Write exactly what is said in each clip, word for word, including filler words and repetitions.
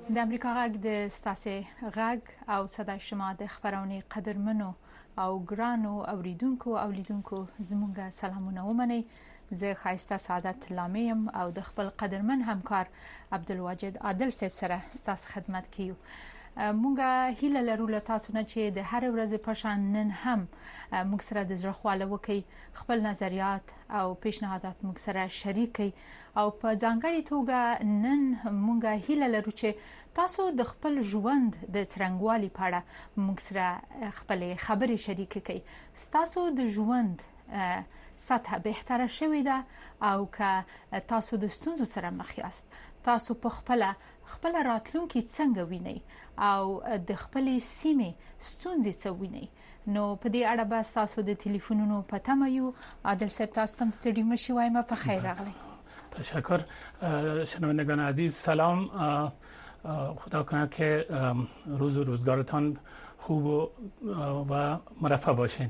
د امریکا غږ د ستاسو غږ او صداي شما د خبرونه قدرمنو او ګرانو اوریدونکو او لیدونکو زموږه سلامونه ومني. زه خایسته سعادت لامیم او د خپل قدرمن همکار عبدالواجد عادل صاحب سره ستاسو خدمت کیو. مونږه هیله لرو له تاسو نه چې د هر ورځې په شان نن هم موږ سره د زړه خواله وکي، خپل نظریات او پیشنهادات موږ سره شریک کړئ او په ځانګړي توګه نن مونږه هیله لرو چې تاسو د خپل ژوند د څرنګوالي په اړه موږ سره خپل خبرې شریک کړئ. تاسو د ژوند سطح بهتره شوې ده او که تاسو د ستونزو سره مخ یاست، تاسو په خپل خپل راتلونکي څنګه وینئ او د خپلې سیمې ستونزې څه وینئ. نو په دې اړه به تاسو د ټلیفونونو په تمه یو. عادل صاحب تاسو تم ستړي مشي وایم په خیر راغلی. تشکر. شنوندگان عزیز سلام. خدا کنه که روز و روزگارتان خوب و مرفه باشین.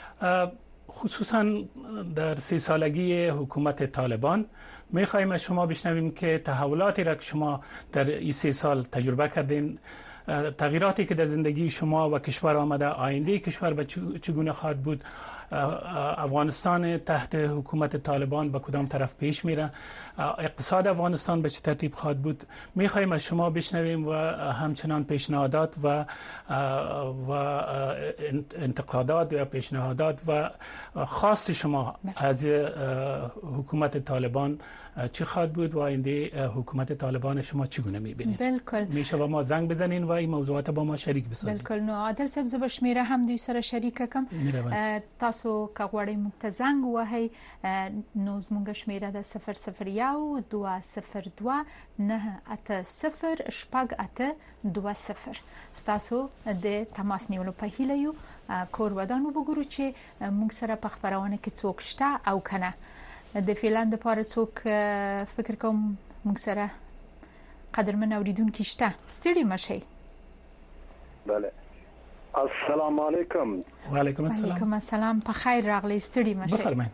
خصوصا در سی سالگی حکومت طالبان می‌خوایم از شما بشنویم که تحولاتی را که شما در این سی سال تجربه کردین، تغییراتی که در زندگی شما و کشور آمده، آینده کشور به چگونه خواهد بود، افغانستان تحت حکومت طالبان به کدام طرف پیش میره، اقتصاد افغانستان به چه ترتیب خواهد بود، میخوایم از شما بشنویم و همچنان پیشنهادات و و انتقادات و پیشنهادات و خواست شما از حکومت طالبان چه خواهد بود و آینده حکومت طالبان شما چگونه میبینید. بالکل میشه با ما زنگ بزنین و این موضوعات با ما شریک بسازید. بالکل. نو عادل صاحب زب شمیره هم دوی سره شریک کم. تاسو کغوړی متزنګ وهي نو زموږ شمیره د صفر صفر یو دوه صفر دوه نه اته صفر شپږ اته دوه صفر. تاسو د تماس نیولو په هیله یو. کور ودانو وګورو چې موږ سره په خبرونه کې څوک شته او کنه. د فعلان د پاره څوک فکر کوم موږ سره قدرمن اوریدونکو شته. ستړي مشي. بله. السلام علیکم. و علیکم السلام. علیکم السلام. په خیر راغلی. ستړي مشي. بفرمایئ.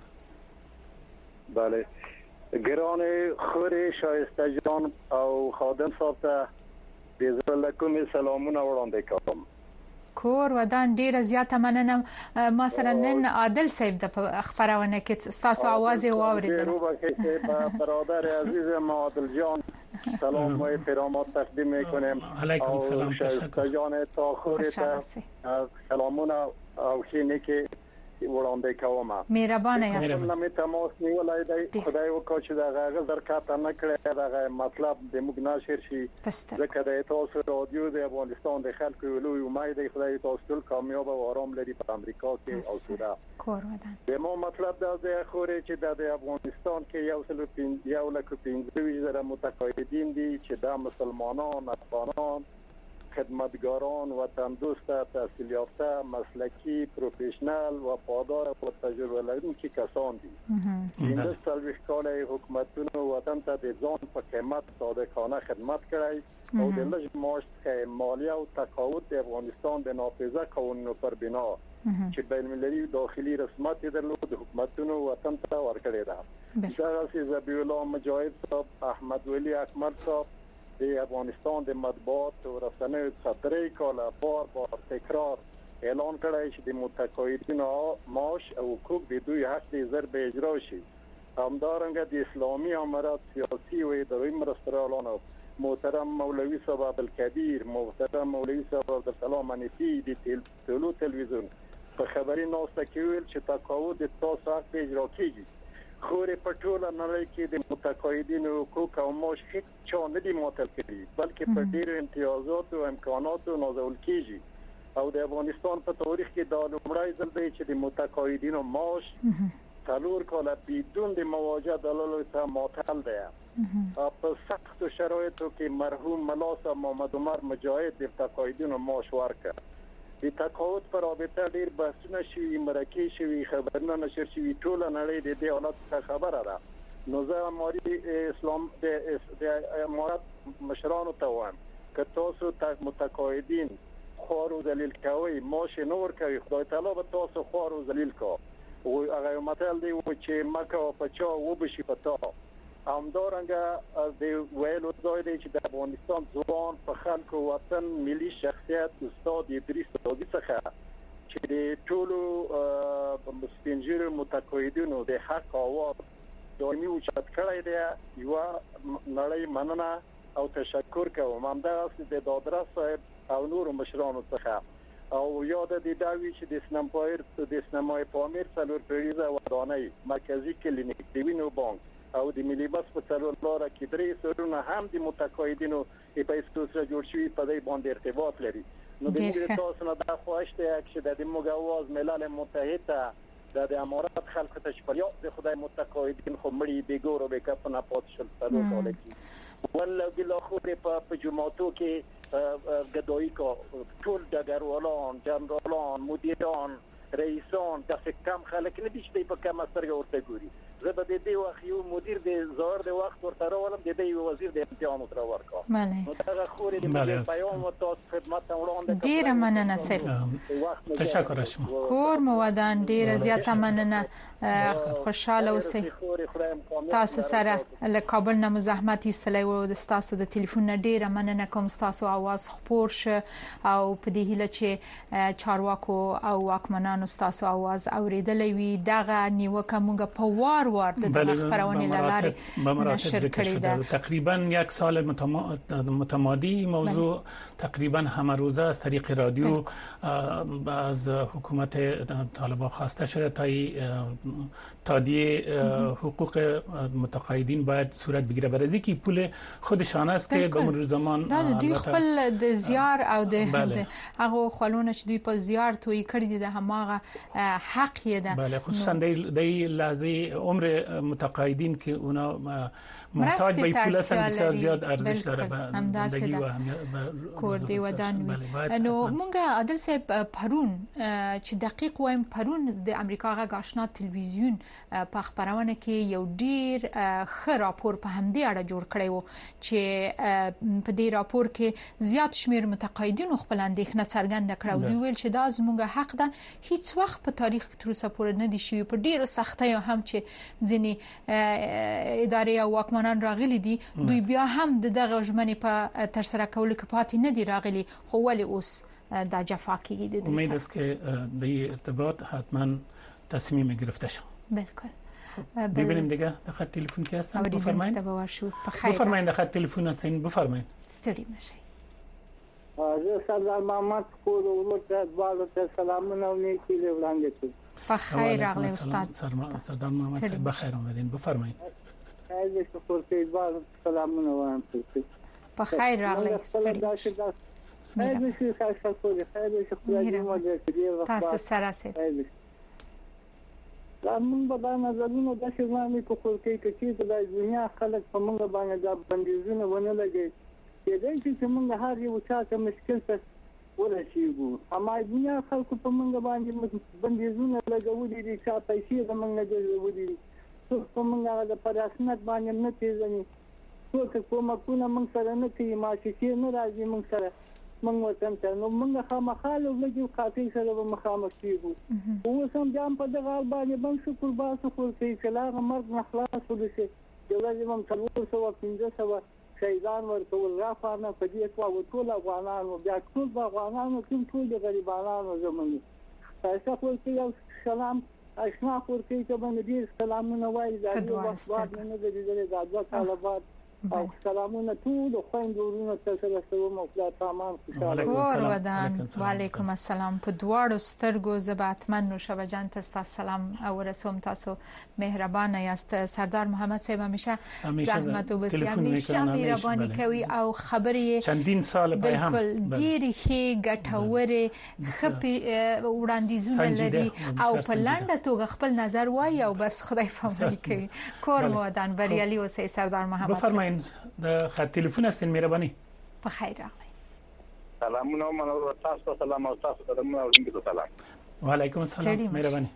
بله. گران خوري شایسته جان او خادم صاحب ته د زړه کومې سلامونه وړاندې کوم. کور ودان ډیره زیاته مننه. ما سره نن عادل صاحب د خبرونه کې تاسو आवाज واوریدل. برادر عزیزم عادل جان سلام و احترامات تقدیم میکنیم. علیکم السلام. تشکر جان تا خورته سلامونه او خینه که وړاندې کوم. مهربانه یاست. نن تماس نیولای دی خدای وکړي چې دا غږ درکاته نه کړی، دا مطلب د موږ نشر شي ځکه د تاسو رادیو د افغانستان د خلکو لوی امید دی خدای تاسو ټول کامیاب او آرام لري په امریکا کې او سودا. کور ودان. د مو مطلب دا دی خوري چې د افغانستان کې یو سل یو لک پنځه زره متقاعدین دي چې د مسلمانان، افغانان، خدمتگاران، وطن دوست، تحصیل یافته، مسلکی، پروفیشنال و پادار و تجربه لرونکي کسان دي. این د سلویش کال حکومتونو وطن ته د ځان په قیمت صادقانه خدمت کړی او د لږ معاش څخه مالیه او تقاعد د افغانستان د نافذه قوانینو پر بنا چې بین المللي داخلي رسمیت درلود حکومتونو وطن ته ورکړی ده. دا چې ذبیح الله مجاهد صاحب، احمد ولی اکمل صاحب د افغانستان د مطبوعات او رسنیو څخه کاله بار بار تکرار اعلان کړی چې د متقاعدینو معاش او حقوق د دوی حق د ضرب اجرا شي. همدارنګه د اسلامي امارات سیاسي او اداري مرستیالانو محترم مولوی صاحب عبدالکبیر، محترم مولوی صاحب عبدالسلام انیفی د ټولو تلویزیون په خبري نوسته کې ویل چې تقاعد د تاسو حق اجرا کیږي. خوري په ټوله نړۍ کې د متقاعدینو حقوق او معاش هیڅ چا نه دي ماتل کړي، بلکې په ډېرو امتیازات او امکاناتو نازول کیږي او د افغانستان په تاریخ کې دا لومړی ځل دی چې د متقاعدینو معاش څلور کاله بدون د مواجهه دلالو ته معطل دی. په سختو شرایطو کې مرحوم ملا صاحب محمد عمر مجاهد د متقاعدینو معاش ورکړ. د تقاعد پر رابطه ډیر بحثونه شوي، مرکې شوي، خبرونه نشر شوي، ټول نړۍ د دې حالت څخه خبره ده. نو زه اماري اسلام د امارات مشرانو ته وایم که تاسو متقاعدین خوار او ذلیل کوي، معاش نه ورکوي، خدای تعالی به تاسو خوار او ذلیل کوي. او هغه متل دی چې مکه او پچا و بشي پتا. همدارنګه د ویلو ځای دی چې د افغانستان ځوان په خلکو وطن ملي شخصیت استاد ادریس داوودی څخه چې د ټولو سپینږیرو متقاعدینو د حق اواز دایمي اوچت کړی دی یو نړۍ مننه او تشکر کوم همدغه د دادرس صاحب او نور مشرانو څخه او یاد دې دا وی چې د سنمپایر د سینمای پامیر څلور پیریزه ودانۍ مرکزی کلینیک د وینو بانک او د ملي بس په څلور لاره کې درې سرونه هم د متقاعدینو په اساس سره جوړ شوی په دې باندې ارتباط لري نو د دې تاسو نه دا خواهش ده چې د موږ اواز ملل متحد د امارات خلکو ته شپه د خدای متقاعدین خو مړي بیګور او بیکاپ نه پات شول څلور کال کې ولا بالاخره په جمعاتو کې ګدوی کو ټول دګروالان جنرالان مدیران رئیسان د کم خلک نه دي چې په کم سترګه ورته ګوري زه به د دې وخت یو مدیر د ظاهر د وخت ورته راولم د دې وزیر د امتحان تر ورکا نو دا خوري د پیام او تاسو خدمت وړاندې ډیر مننه سیف تشکر شم کور مو ودان ډیر زیاته مننه خوشاله اوسئ تاسو سره له کابل نه مزاحمت ایستلای و د تاسو د ټلیفون نه ډیر مننه کوم تاسو आवाज خپور شه او په دې هیله چې چارواکو او واکمنانو تاسو आवाज اوریدلې وي دغه نیوکه موږ په وار وار د خبرونه لاره نشر کړی ده تقریبا یک سال متمادی موضوع تقریبا همه روزه از طریق رادیو از حکومت طالبان خواسته شده تا تادیه حقوق متقاعدین باید صورت بگیره برای که پول خودشان است که به مرور زمان دا دوی خپل د زیار او د هغه خلونه چې دوی په زیار توی کړی دي هماغه حق یې ده بله خصوصا د لحظه عمر متقاعدین که اونا محتاج به پول هستن بسیار زیاد ارزش داره به زندگی و کور دی ودان وي نو مونږه عادل صاحب پرون چې دقیق وایم پرون د امریکا غا آشنا تلویزیون په خبرونه کې یو ډیر ښه راپور په همدې اړه جوړ کړی وو چې په دې راپور کې زیات شمیر متقاعدین خپل اندېښنه څرګنده کړه او دوی ویل چې دا زموږ حق ده هیڅ وخت په تاریخ کې تر اوسه پورې نه دي شوی په ډیرو سختۍ هم چې ځینې ادارې او واکمنان راغلي دي دوی بیا هم دغه ژمنې په تر سره کولو کې پاتې نه دي راغلي خو ولې اوس دا جفا کیږي د امید است که به ارتباط حتما تصمیم گرفته شد بالکل ببینیم دیگه در خط تلفن کی هستن بفرمایید بفرمایید در خط تلفن هستین بفرمایید ستړي نشئ زه سردار محمد کول ولته دوالو ته سلامونه او نیکی وړاندې کوم په خیر راغلی استاد سردار محمد صاحب بخیر اومدین بفرمایید خیر دې شکر کې دوالو سلامونه وایم په خیر راغلی ستړي خیر دې شي خاصه کوي خیر دې خدای دې مو دې تاسو سره سي دا موږ به نظرونه د شوامي په خور کې چې د دنیا خلک په موږ باندې د بندیزونه ونه لګي چې دای چې موږ هر یو څه مشکل ته ورسیږو اما دنیا خلکو په موږ باندې بندیزونه لګولي دي چې پیسې د موږ نه جوړولي څو په موږ د پراسنت باندې نه تیزني څو کومه موږ سره نه کوي ماشي نه راځي موږ سره موږ وطن ته نو موږ خامخاله لګي کافي سره به مخامخ کیږو اوس هم جام په دغه باندې بم شکر باسو خو چې کله مرګ نه خلاص ولشي یو ځای هم څلور سوه پنځه سوه شهیدان ورکول رافانه په دې ټول ټول افغانانو بیا ټول افغانانو ټول غریبانو زمونږ تاسو خو یو سلام اشنا خورتي چې باندې ډیر سلامونه وایي دا یو وخت باندې نه دي د ځا طالبات او سلامونه ټول خويندورونو ته سره سلام او خدای پامان خوشاله کور ودان وعلیکم السلام په دواړو سترګو زباتمن نو شب جان تاسو سلام او رسوم تاسو مهربان یاست سردار محمد صاحب همیشه زحمت او بسیار همیشه مهرباني کوي او خبرې چندین سال په هم بالکل ډیر هي ګټوره خپي وړاندیزونه لري او په لاندې توګه خپل نظر وایي او بس خدای فهمي کوي کور ودان بریالي اوسئ سردار محمد د خط تلفن هستین مهرباني په خیر راغلی سلامونه منور تاسو سلام او تاسو ته مو وړاندې سلام وعلیکم السلام مهرباني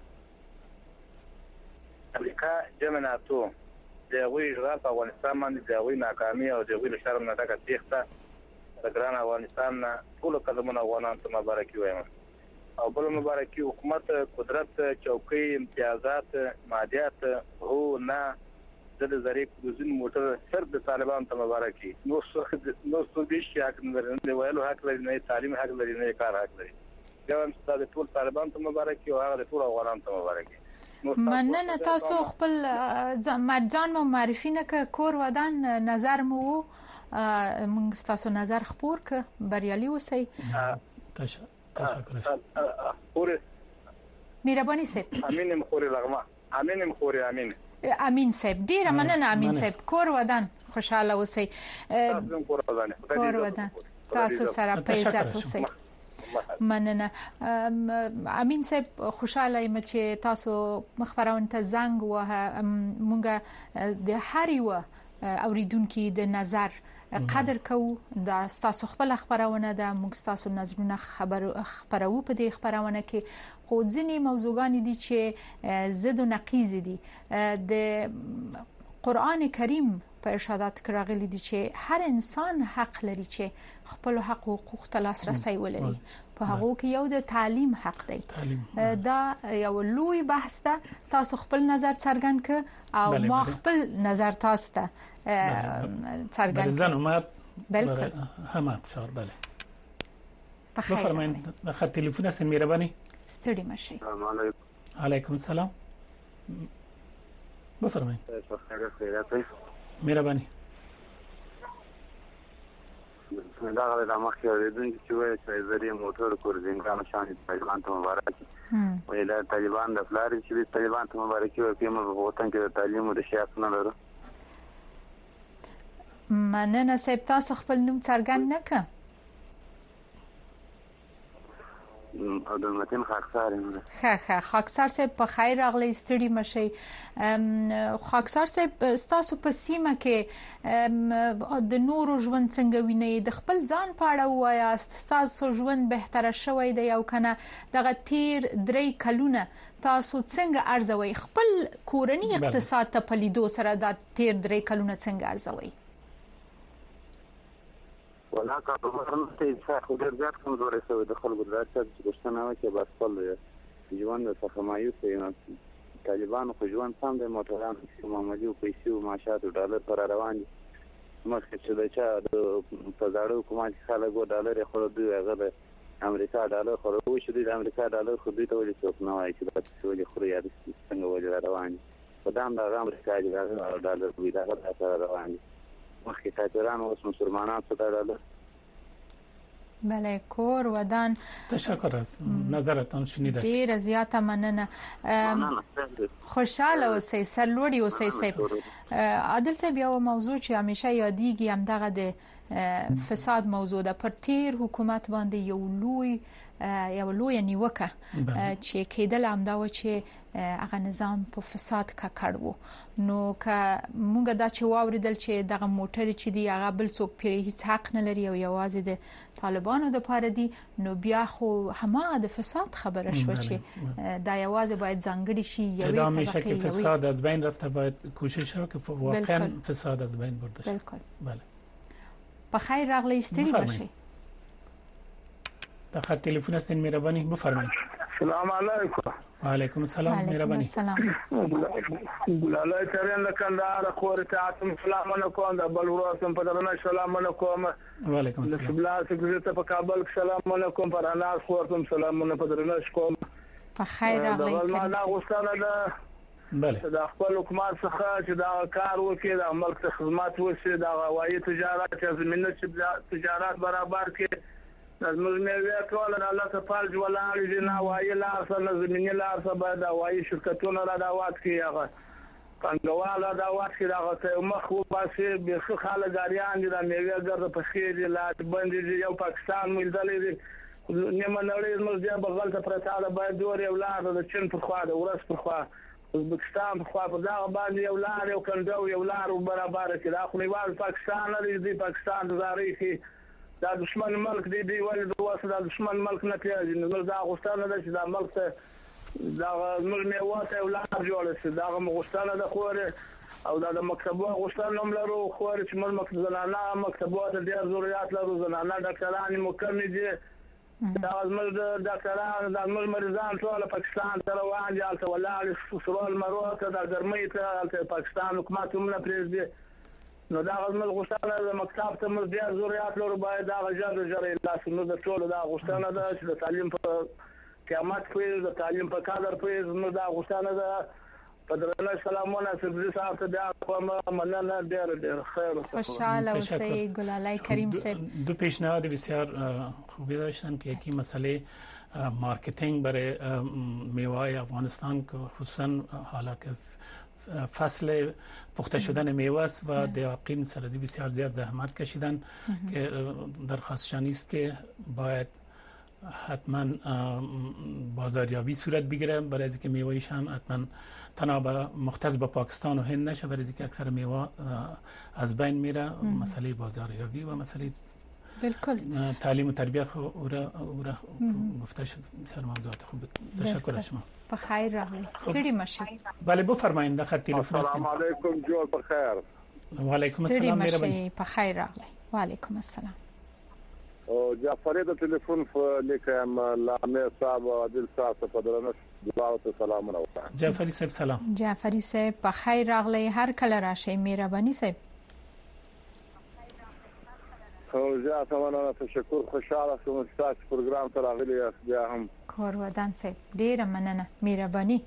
امریکا جمعناتو دغوی رات افغانستان باندې دغوی ناکامي او دغوی شرم نه تکه تیخته د ګران افغانستان ټول قدمونه افغانان ته مبارکي وایم او بل مبارکي حکومت قدرت چوکۍ امتیازات مادیات هو نه د زری کوزین موټر سر د طالبان ته مبارکي نو نو څو دې شي حق نه ویلو حق لري نه تعلیم حق لري نه کار حق لري دا ستاسو ټول طالبان ته مبارکي او هغه ټول افغانان ته مبارکي. مننه تاسو خپل ځان مو معرفي نه ک کور ودان نظر مو موږ تاسو نظر خبر ک بریالي اوسئ. تشکر. خوري مهرباني سپ. امين مخوري لغما. امين مخوري امين. امين سپ ډیر مننه امين سپ کور ودان خوشاله اوسئ. کور ودان تاسو سره په عزت اوسئ. مننه امين صاحب خوشاله یم چې تاسو مخبرون ته زنګ وه مونږه د هر یو اوریدونکو د نظر قدر کوو د تاسو خپل خبرونه ده موږ تاسو نظرونه خبر خبرو په دې خبرونه کې خو ځینې موضوعګان دي چې زد او نقیض دي. د قرآن کریم په ارشادات کې راغلي دي چې هر انسان حق لري چې خپل حق او حقوق ته لاسرسي ولري. په هغه کې یو د تعلیم حق دی. دا یو لوی بحث ده. تاسو خپل نظر څرګند ک او ما خپل نظر تاسو ته څرګند زن اومد بالکل هم ابشار بله بخیر. بفرمایید خط تلفن است مهربانی. ستړي مشي. السلام علیکم. علیکم السلام. بفرمایید. خیر خیرات مهربانی. دا غواړم د مخکې اوریدونکو چې وایي چې زری موټر کورزینګان شان طالبان ته مبارکي. وایي دا طالبان د فلاري چې طالبان ته مبارکي ورکړي موږ په وطن کې د تعلیم او د شیاف نه لرو. مننه صاحب تاسو خپل نوم څرګند نه ک او د متن خاکسار ښه ښه خاکسار صاحب په خیر راغلی ستړي مشي. خاکسار صاحب تاسو په سیمه کې د نورو ژوند څنګه وینئ د خپل ځان په اړه وایاست تاسو ژوند بهتره شوی دی او کنه دغه تیر درې کلونه تاسو څنګه ارزوي خپل کورنی اقتصاد ته په لیدو سره د تیر درې کلونه څنګه ارزوي؟ ولا کاروبار نه ته څه ډېر زیات کمزوري شوی د خلکو د راځي چې پښتنه وایي چې بس خپل ژوند څخه مایوس دي. طالبان خو ژوند سم د موټران او معاملې او پیسې او معاشات او ډالر پر روان دي. مخکې چې د چا د فزاړو حکومت خلکو ډالر خو دوی هغه د امریکا ډالر خو او چې د امریکا ډالر خو دوی ته ولې څوک نه وایي چې د څه ولې خو یاد څنګه ولې روان دي. په دام د امریکا ډالر دوی دا سره روان دي. مخکې کافرانو اوس مسلمانان څه ډالر. بله کور ودان تشکر از نظرتان شنیده شد. ډیر زیاته مننه. خوشاله اوسئ سرلوړي اوسئ صاحب. عادل صاحب یو موضوع چې همیشه یادېږي هم دغه د فساد موضوع ده. پر تیر حکومت باندې یو لوی یو لوی نیوکه چې کېدل هم دا و چې هغه نظام په فساد ککړ وو. نو که موږ دا چې واوریدل چې دغه موټر چې دی هغه بل څوک پیری هیڅ حق نه لري او یوازې د طالبانو د پاره دی نو بیا خو هماغه د فساد خبره شو چې دا یوازې باید ځانګړي شي یوې طبقه میشه که فساد از بین رفته باید کوشش رو که واقعا فساد از بین برده شد. بالکل. بله. بخیر راغلی ستړي مشي. تا خط تلفن هستین مهربانی بفرمایید. السلام علیکم. و علیکم السلام مهربانی. السلام. ګلالای ترين لکندار خور ته سلام علیکم د بل ورسم په درنه سلام علیکم. و علیکم السلام. د سبلا سکرټری په کابل سلام علیکم پر انا خور ته سلام په درنه کوم. په خیر راغلی کریم. دا غوښتنه ده بله د خپل حکومت څخه چې دا کار وکړي د ملک ته خدمات وشي د هوایي تجارت چې زمينه چې تجارت برابر کړي د مزمنه ټول الله تعالی جوړال دي نه وایي لا اصل زمينه لا اصل دا وایي شرکتونه را دا وات کړي هغه څنګه دا وات کړي هغه ته مخ و باسي به خاله غاریان دي د میوه ګرځ په خیر لا باندې یو پاکستان ملدلې دي نیمه نړۍ موږ بیا بغل ته پرتا ده باید دور یو لار د چین په خوا د ورس په خوا ازبکستان په خوا په دا باندې یو لار یو کندو یو لار برابر کړي دا خو نیوال پاکستان لري دی پاکستان د تاریخي دا دشمن ملک دی دی ولې د واسه دا دشمن ملک نه پیږي نو دا غوښتنه ده چې دا ملک ته دا موږ نه واته یو لار جوړ شي دا غوښتنه ده خو او دا د مکتبو غوښتنه هم لرو خو چې موږ مکتب زنانه مکتبو ته ډېر ضرورت لرو زنانه ډاکټران مکمل دي دا زموږ د ډاکټرانو د زموږ مریضان ټول پاکستان ته روان دي هلته ولاړ سرول مرو ته د ګرمۍ ته هلته پاکستان حکومت هم نه پرېږدي نو دا زموږ غوښتنه د مکتب ته موږ ډېر ضرورت لرو باید دا ژر ژر اعلاس نو د ټولو دا غوښتنه ده چې د تعلیم په قیامت کې د تعلیم په قدر کې زموږ دا غوښتنه ده په درنه سلامونه سبزي صاحب ته بیا کوم مننه ډېر ډېر خیر خوشحال اوسئ گلالای کریم صاحب. دو پیشنهاد بسیار خوبی داشتن که یکی مسئله مارکتینگ برای میوه افغانستان که خصوصا حالا که فصل پخته شدن میوه است و دیاقین سردی بسیار زیاد زحمت کشیدن که درخواستشان است که باید حتما بازاریابی صورت بگیره برای اینکه میوه‌اش هم حتما تنها به مختص به پاکستان و هند نشه برای اینکه اکثر میوه از بین میره مسئله بازاریابی و مسئله بالکل تعلیم و تربیت او را او را گفته شد. بسیار موضوعات خوب. تشکر از شما. بخیر راغلی. ستړي مشه. بله بفرمایید خط تلفن است. السلام علیکم جوړ بخیر. و علیکم السلام مهرباني. بخیر راغلی. و علیکم السلام. او جعفری د ټلیفون په لیکم لامه صاحب او عادل صاحب په درنه دعا ته سلام راوړم. جعفری صاحب سلام. جعفری صاحب بخیر راغلی. هر کله راشي مهرباني صاحب. او زه تاسو تشکر خوشاله شوم چې تاسو پروګرام ته راغلي یاست بیا هم کور ودان صاحب ډیره مننه مهرباني.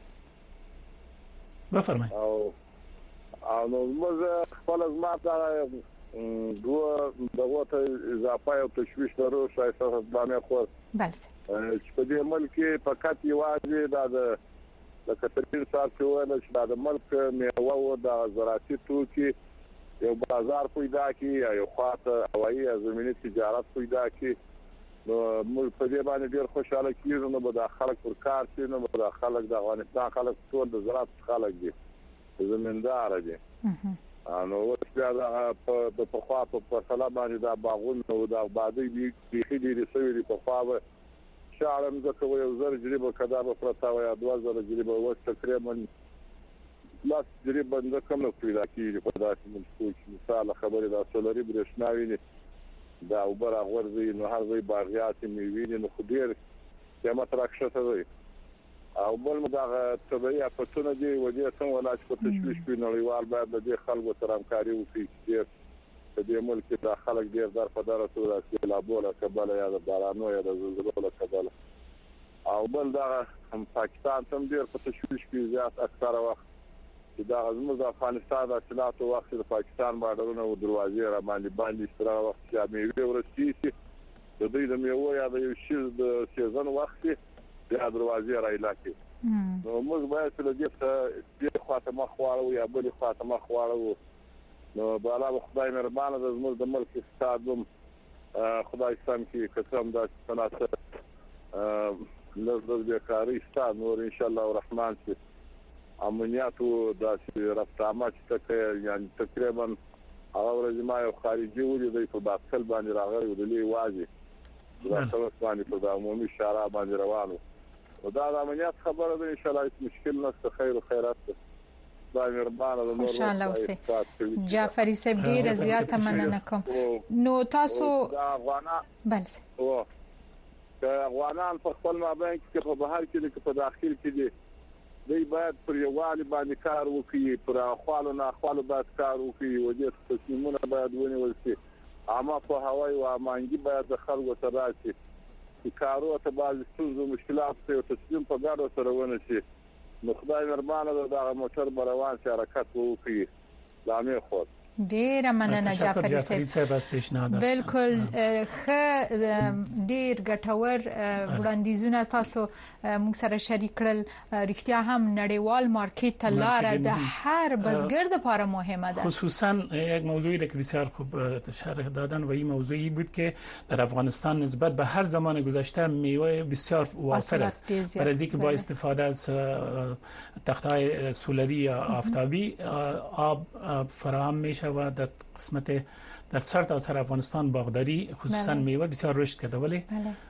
بفرمایئ. او او موږ خپل ځما ته دوه دغه ته اضافه او تشویش لرو شایسته اسلامي خو بله چې په دې ملک فقط یوازې د د کترین صاحب چې وایي چې د ملک میوه او د زراعتي توکي یو بازار پیدا کی یا یو خاطر هوایی زمینی تجارت پیدا کی نو موږ په دې باندې ډیر خوشاله کیږو نو به خلک پر کار شي نو به خلک د افغانستان خلک ټول د زراعت خلک دي زمیندار دي نو اوس بیا د په خوا په فصله باندې د باغونو او د آبادی دي چې دي رسوي په خوا شعرم زکه یو زر جریبه کدا په پرتاوي یا دوه زر جریبه و تقریبا لاس جریبه د کوم نو پیدا کیږي په داسې منځ کې مثال خبره د سولري برېښناوي دا اوبر غورځي نو هر ځای باغیات میوي نو خو ډیر قیمت راکښته وي او بل مدغه طبيعي اپتونه دي ودی څنګه ولاچ په تشويش کې نړیوال باید د خلکو سره همکاري وکړي چې په دې ملک د خلک ډیر در په دره تور چې لا بوله کبل یا د بارانو یا د زلزلو کبل او بل دا هم پاکستان هم ډیر په تشويش کې زیات اکثره وخت دا زموږ د افغانستان د اصلاحاتو وخت د پاکستان بارډرونو او دروازې را باندې باندې ستره وخت چې میوه ورسېږي د دوی د میوه یا د یو شی د سیزن وخت د دروازې را علاقې نو موږ باید چې د دې د خاطر مخواړو یا بل خاطر مخواړو نو بالا خدای مهربانه د زموږ د ملک استادوم خدای سم کې قسم د صنعت لږ د کاری استاد نور ان شاء الله الرحمن چې امنیاتو د رفتامات ته یعنی تقریبا هغه ورځ ما یو خارجي ولې د په باکل باندې راغلی د لوی واځي دا څه باندې په د عمومي شارع باندې روانو او دا د امنیات خبره ده ان شاء الله هیڅ مشکل نشته خیر او خیرات دا مهربانه د نور ان شاء الله اوسه جعفری صاحب ډیر زیاته مننه کوم نو تاسو افغانان بل او افغانان په خپل مابین کې په بهر کې په داخل کې دي دوی باید پر یووالي باندې کار وکړي پر اخوالو نه اخوالو باید کار وکړي او د تصمیمونو باید ونیول شي اما په هوای او امانګي باید د خلکو سره راشي چې کارو ته باید څه مشکلات او تصمیم په ګډه سره ونشي نو خدای مهربانه دا موټر بروان چې حرکت وکړي لامه خو ډیر مننه جعفری صاحب بالکل خ ډیر ګټور وړاندیزونه تاسو موږ سره شریک کړل رښتیا هم نړیوال مارکیټ ته لار د هر بزګر لپاره مهمه ده خصوصا یک موضوعی که بسیار خوب شرح دادن و این موضوعی بود که در افغانستان نسبت به هر زمان گذشته میوه بسیار وافر است برای اینکه با استفاده از تخته‌های سولری یا آفتابی آب فراهم میشه و در قسمت در سرتاسر افغانستان باغداری خصوصا میوه بسیار رشد کرده ولی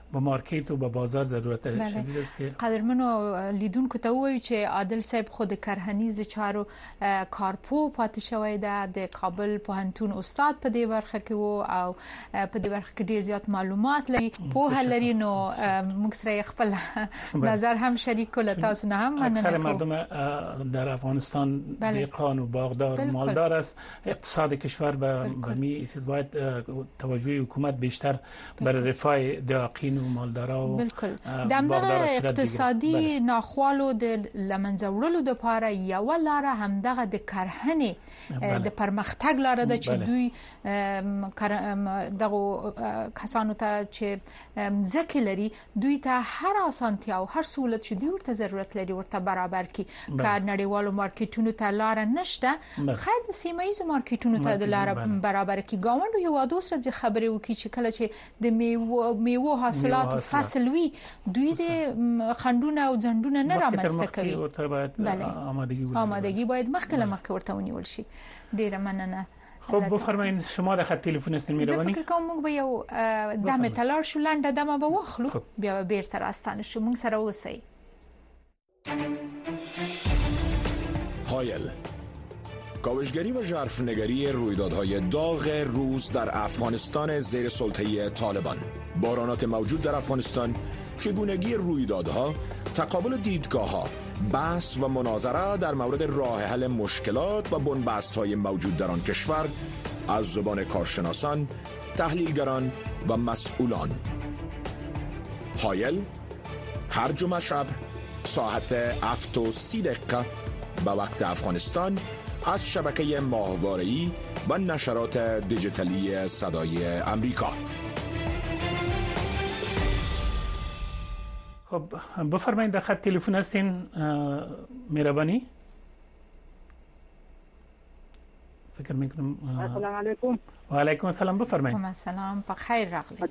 به مارکت و به بازار ضرورت شدید است که قدرمنو لیدونکو ته وایي چې عادل صاحب خود کرهنیز چارو کارپو پاتې شوی ده د کابل پوهنتون استاد په دې برخه کې وو او په دې برخه کې ډیر زیات معلومات لري په لري نو موږ سره خپل نظر هم شریک کول تاسو نه هم مننه اکثر مردم در افغانستان دهقان و باغدار مالدار است. اقتصاد کشور به می باید توجه حکومت بیشتر بر رفاه دهقان و مالدارا و بالکل دغه اقتصادي ناخوالو د لمنځوړلو د لپاره یو لار هم دغه د کرهنې د پرمختګ لار ده چې دوی دغه کسانو ته چې ځکه لري دوی ته هر اسانتیا او هر سہولت چې دوی ورته ضرورت لري ورته برابر کی کار نړیوالو مارکیټونو ته لار نشته خیر د سیمایي مارکیټونو ته د لار برابر کی گاونډ یو وادو سره خبرې وکړي چې کله چې د میوه میوه حاصلات فصل وی دوی د خندونه او ځندونه نه رامنځته کوي آمادگی باید مخکله مخکې ورته ونیول شي. ډیره مننه. خب بفرمایید شما در خط تلفن هستین مهربانی. فکر کوم موږ به یو دمه تلار شو لنډه دمه به واخلو بیا بیرته راستانه شو موږ سره اوسئ. هایل کاوشگری و ژرفنگری رویدادهای داغ روز در افغانستان زیر سلطه طالبان، بارانات موجود در افغانستان، چگونگی رویدادها، تقابل دیدگاه‌ها، بحث و مناظره در مورد راه حل مشکلات و بنبست‌های موجود در آن کشور از زبان کارشناسان، تحلیلگران و مسئولان. هایل هر جمعه شب ساعت هفت و سی دقیقه به وقت افغانستان از شبکه ماهواره‌ای و نشرات دیجیتالی صدای امریکا. خب بفرمایید در خط تلفن هستین مهربانی. فکر میکنم السلام علیکم. و علیکم السلام. بفرمایید. و السلام په خیر راغلی.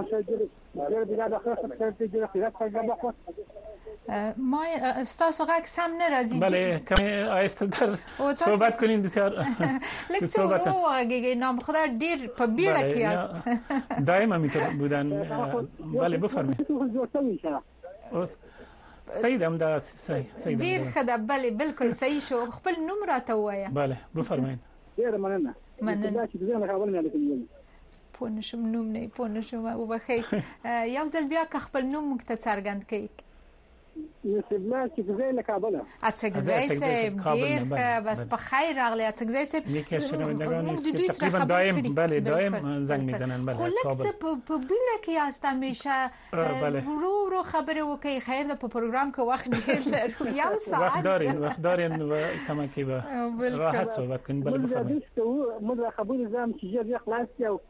ما استاسو غږ سم نه راځي. بله کمی آهسته در صحبت کنین بسیار. لکه صحبت وګورئ نام خدا ډیر په بیړه کې است. دائما میتونه بودن. بله بفرمایید. صحیح هم دا صحیح صحیح ډیر خدا بله بالکل صحیح شو. خپل نوم راته وایه. بله بفرمایید. ډیر مننه. مننه. چې زه نه کابل نه لیکم. پونه شم نوم نه پونه شم او بخیر یو ځل بیا خپل نوم مخ ته څرګند کړئ. نسبلا چې زه له کابل اڅګزای سه ډیر بس په خیر راغلی اڅګزای سه یکی شنوندگان است که تقریبا دائم بله دائم زنگ میزنن. بله کابل په بیړه کې است همیشه رو رو خبره وکي خیر د په پروګرام کې وخت ډیر لرو یو ساعت وخت دارین وخت دارین و کما کې به راحت صحبت کنین. بله بفرمایید. موږ خبرې زم چې ژر خلاص یو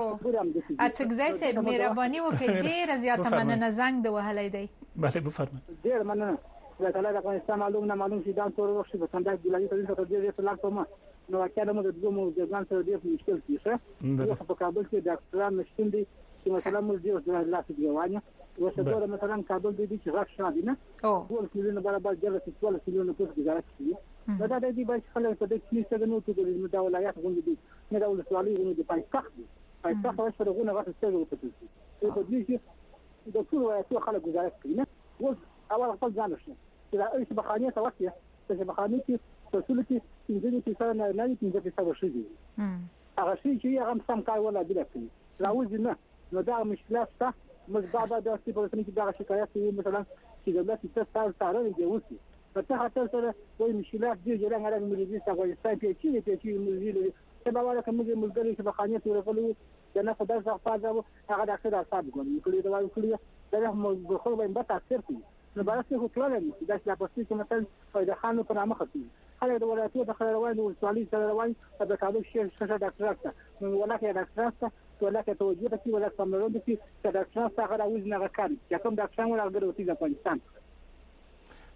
اڅګزای سه مهرباني وکړئ ډیر زیاته مننه زنګ د وهلای دی. بله بفرمایید. ډیر مننه. خدای تعالی د افغانستان معلوم نه معلوم شي دا ټول وخت په څنګه د لاري ترې ته ډیر څه لاکو ما نو واکه موږ د دومره د ځان سره ډیر مشکل کیږي. په کابل کې ډاکټران نشته دي چې مثلا موږ ډیر د لاسو دیوانه وسه مثلا کابل دي چې راځي شادي نه او ټول کلیونه برابر جلسه ټول کلیونه په گزارش کوي. دا د دې باندې خلک په دې کې څه نو ته د ولایت غونډې دي نه د ولسوالۍ غونډې دي پایتخت دي پایتخت او سره غونډه غوښته څه وکړي په دې کې د ټول ولایتونو خلک گزارش کوي نه و اول خپل ځان شي چې دا اې بخانه توسيه چې بخانه کې ټول کې څنګه چې سره نه نه چې څه څه شي هغه شي چې هغه سم کار ولا دی لکه راوځي نه نو دا مشکلات ته مزبابه د څه په څیر کې دا شکایت مثلا چې دولت څه ستاسو سره دی وسی په څه خاطر سره وایي مشکلات دي چې څنګه راغلي ملي ځای افغانستان کې چې په چې ملي څه باور کوم چې ملګری چې بخانه ته ورغلو دا نه خدای څخه فاده هغه ډاکټر اصحاب کوي کله دا وایي کله دا موږ خو به به تاثیر کوي نو براسته خو کولای شي دا چې په پښتو کې مثلا فائدہ خانو پر نامه خطي هغه د ولایتونو د خلروان او سوالي سره د کابل شهر څخه ډاکټر ته نو ولکه ډاکټر ته ولکه توجه ته ولکه سمرون دي چې ډاکټر څخه راوځي نه کار چې کوم ډاکټر ولا غره وتی د افغانستان.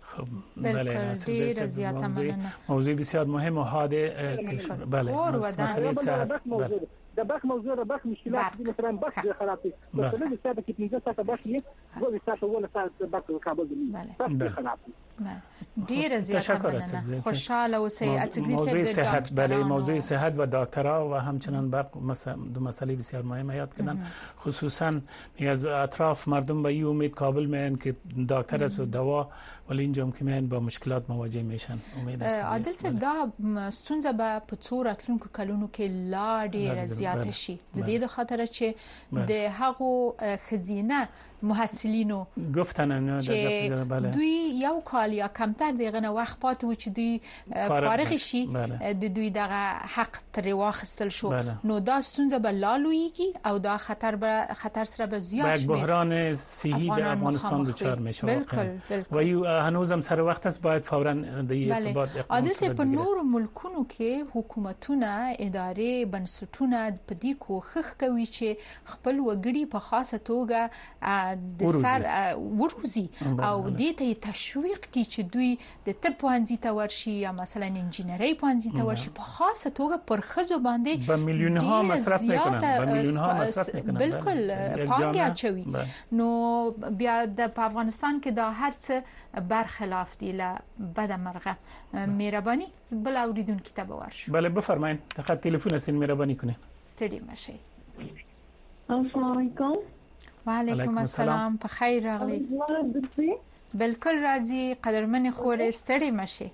خب بله ډیر زیاته مننه. موضوع بسیار مهم و حاده. بله مسئله صحت د بخ موضوع د بخ مشکلات دي مثلا بخ خرابې مثلا د ساده کې پنځه ساعته بخ یې دوه ساعته ولا ساعته بخ کابل دي بخ خرابې ډیر زیاته مننه. خوشاله اوسئ. موضوع صحت بله موضوع صحت و دکترها و همچنان برق دو مسئله بسیار مهمه یاد کردن. خصوصا از اطراف مردم به این امید قابل میان که دکتر است و دوا ولی اینجا که میان با مشکلات مواجه میشن. امید است عادل صاحب دا ستونزه به په څو راتلونکو کلونو کې لا ډیر زیاته شي د دې د خاطر چې د هغو خزینه محصلینو گفتن چې دوی یو کال یا کمتر دغه نه وخت پاتې و چې دوی فارغ شي د دوی دغه حق تر واخستل شو. نو دا ستونزه به لالویږي او دا خطر به خطر سره به زیات شي. بحران صحی در افغانستان دچار میشه. بالکل و هنوزم سر وخت است باید فورا د ارتباط عادل صاحب په نور ملکونو کې حکومتونه ادارې بنسټونه په دې کوښښ کوي چې خپل وګړي په خاصه توګه د سر وروزي او دې ته تشویق کوي چې دوی د طب پوهنځي ته ورشي یا مثلا انجینري پوهنځي ته ورشي په خاصه توګه پر خزو باندې په میلیونها مصرف میکنن په میلیونها مصرف میکنن. بالکل پانګه اچوي. نو بیا د افغانستان کې دا هرڅ برخلاف دی له بده مرغه. مهرباني بل اوریدونکو ته ورشو. بله بفرمایید. خط تلفن هستین مهرباني کنین. ستړي مشئ. السلام علیکم. وعلیکم السلام. په خیر راغلی. بالکل راځي قدرمن خور ستړي مشئ.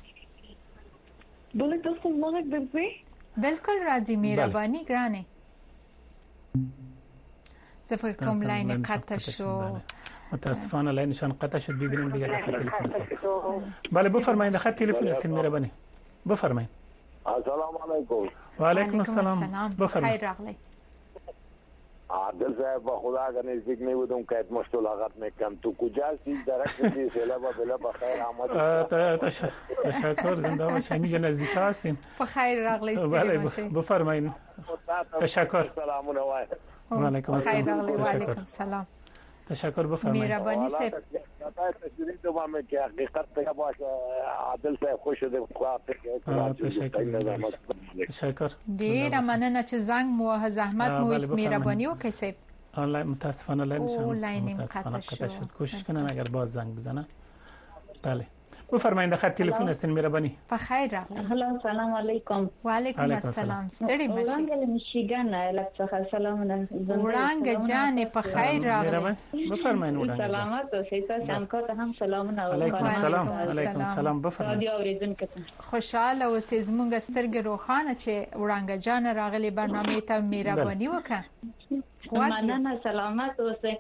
بله تاسو مونږ درځي. بالکل راځي مهرباني ګرانه. زفر کوم لاین قطع شو. متاسفانه لاینشان قطع شد. ببینیم دیگه خط تلفن است. بله بفرمایید. خط تلفن است مهربانی. بفرمایید. السلام علیکم. و علیکم السلام. بفرمایید. خیر راغلی. عادل صاحب با خدا اگر نزدیک می بودم که مشتلقات میکنم. تو کجا هستی؟ درک دی سلام و بلا بخیر آمد. تشکر. زنده باشید. اینجا نزدیک هستیم. بخیر راغلی. بله بفرمایید. تشکر. سلام علیکم. و علیکم السلام. خیر راغلی. و علیکم السلام. تشکر بفرمایید. مهربانی صاحب. تشکر دوام که حقیقت ته باشه عادل صاحب خوش ده. تشکر. تشکر. ډیر مننه چې زنګ مو زحمت مو است. مهربانی وکړئ صاحب. آنلاین متاسفانه لاین قطع شد. کوشش کنن اگر باز زنگ بزنن. بله بفرمایید. خط تلفن هستین مهربانی. بخیر راغلی. هلا سلام علیکم. و علیکم السلام. ستړي مشئ. وړاندې میشیګن لکه سلامونه. وړاندې جان په خیر راغلی. بفرمایید. وړاندې سلامات اوسئ. تاسو هم کوته هم سلامونه. علیکم السلام. علیکم السلام. بفرمایید. رادیو اوریدونکو ته خوشاله اوسئ. زموږ سترګې روښانه چې وړاندې جان راغلی برنامه ته مهرباني وکړه. مننه. سلامات اوسئ.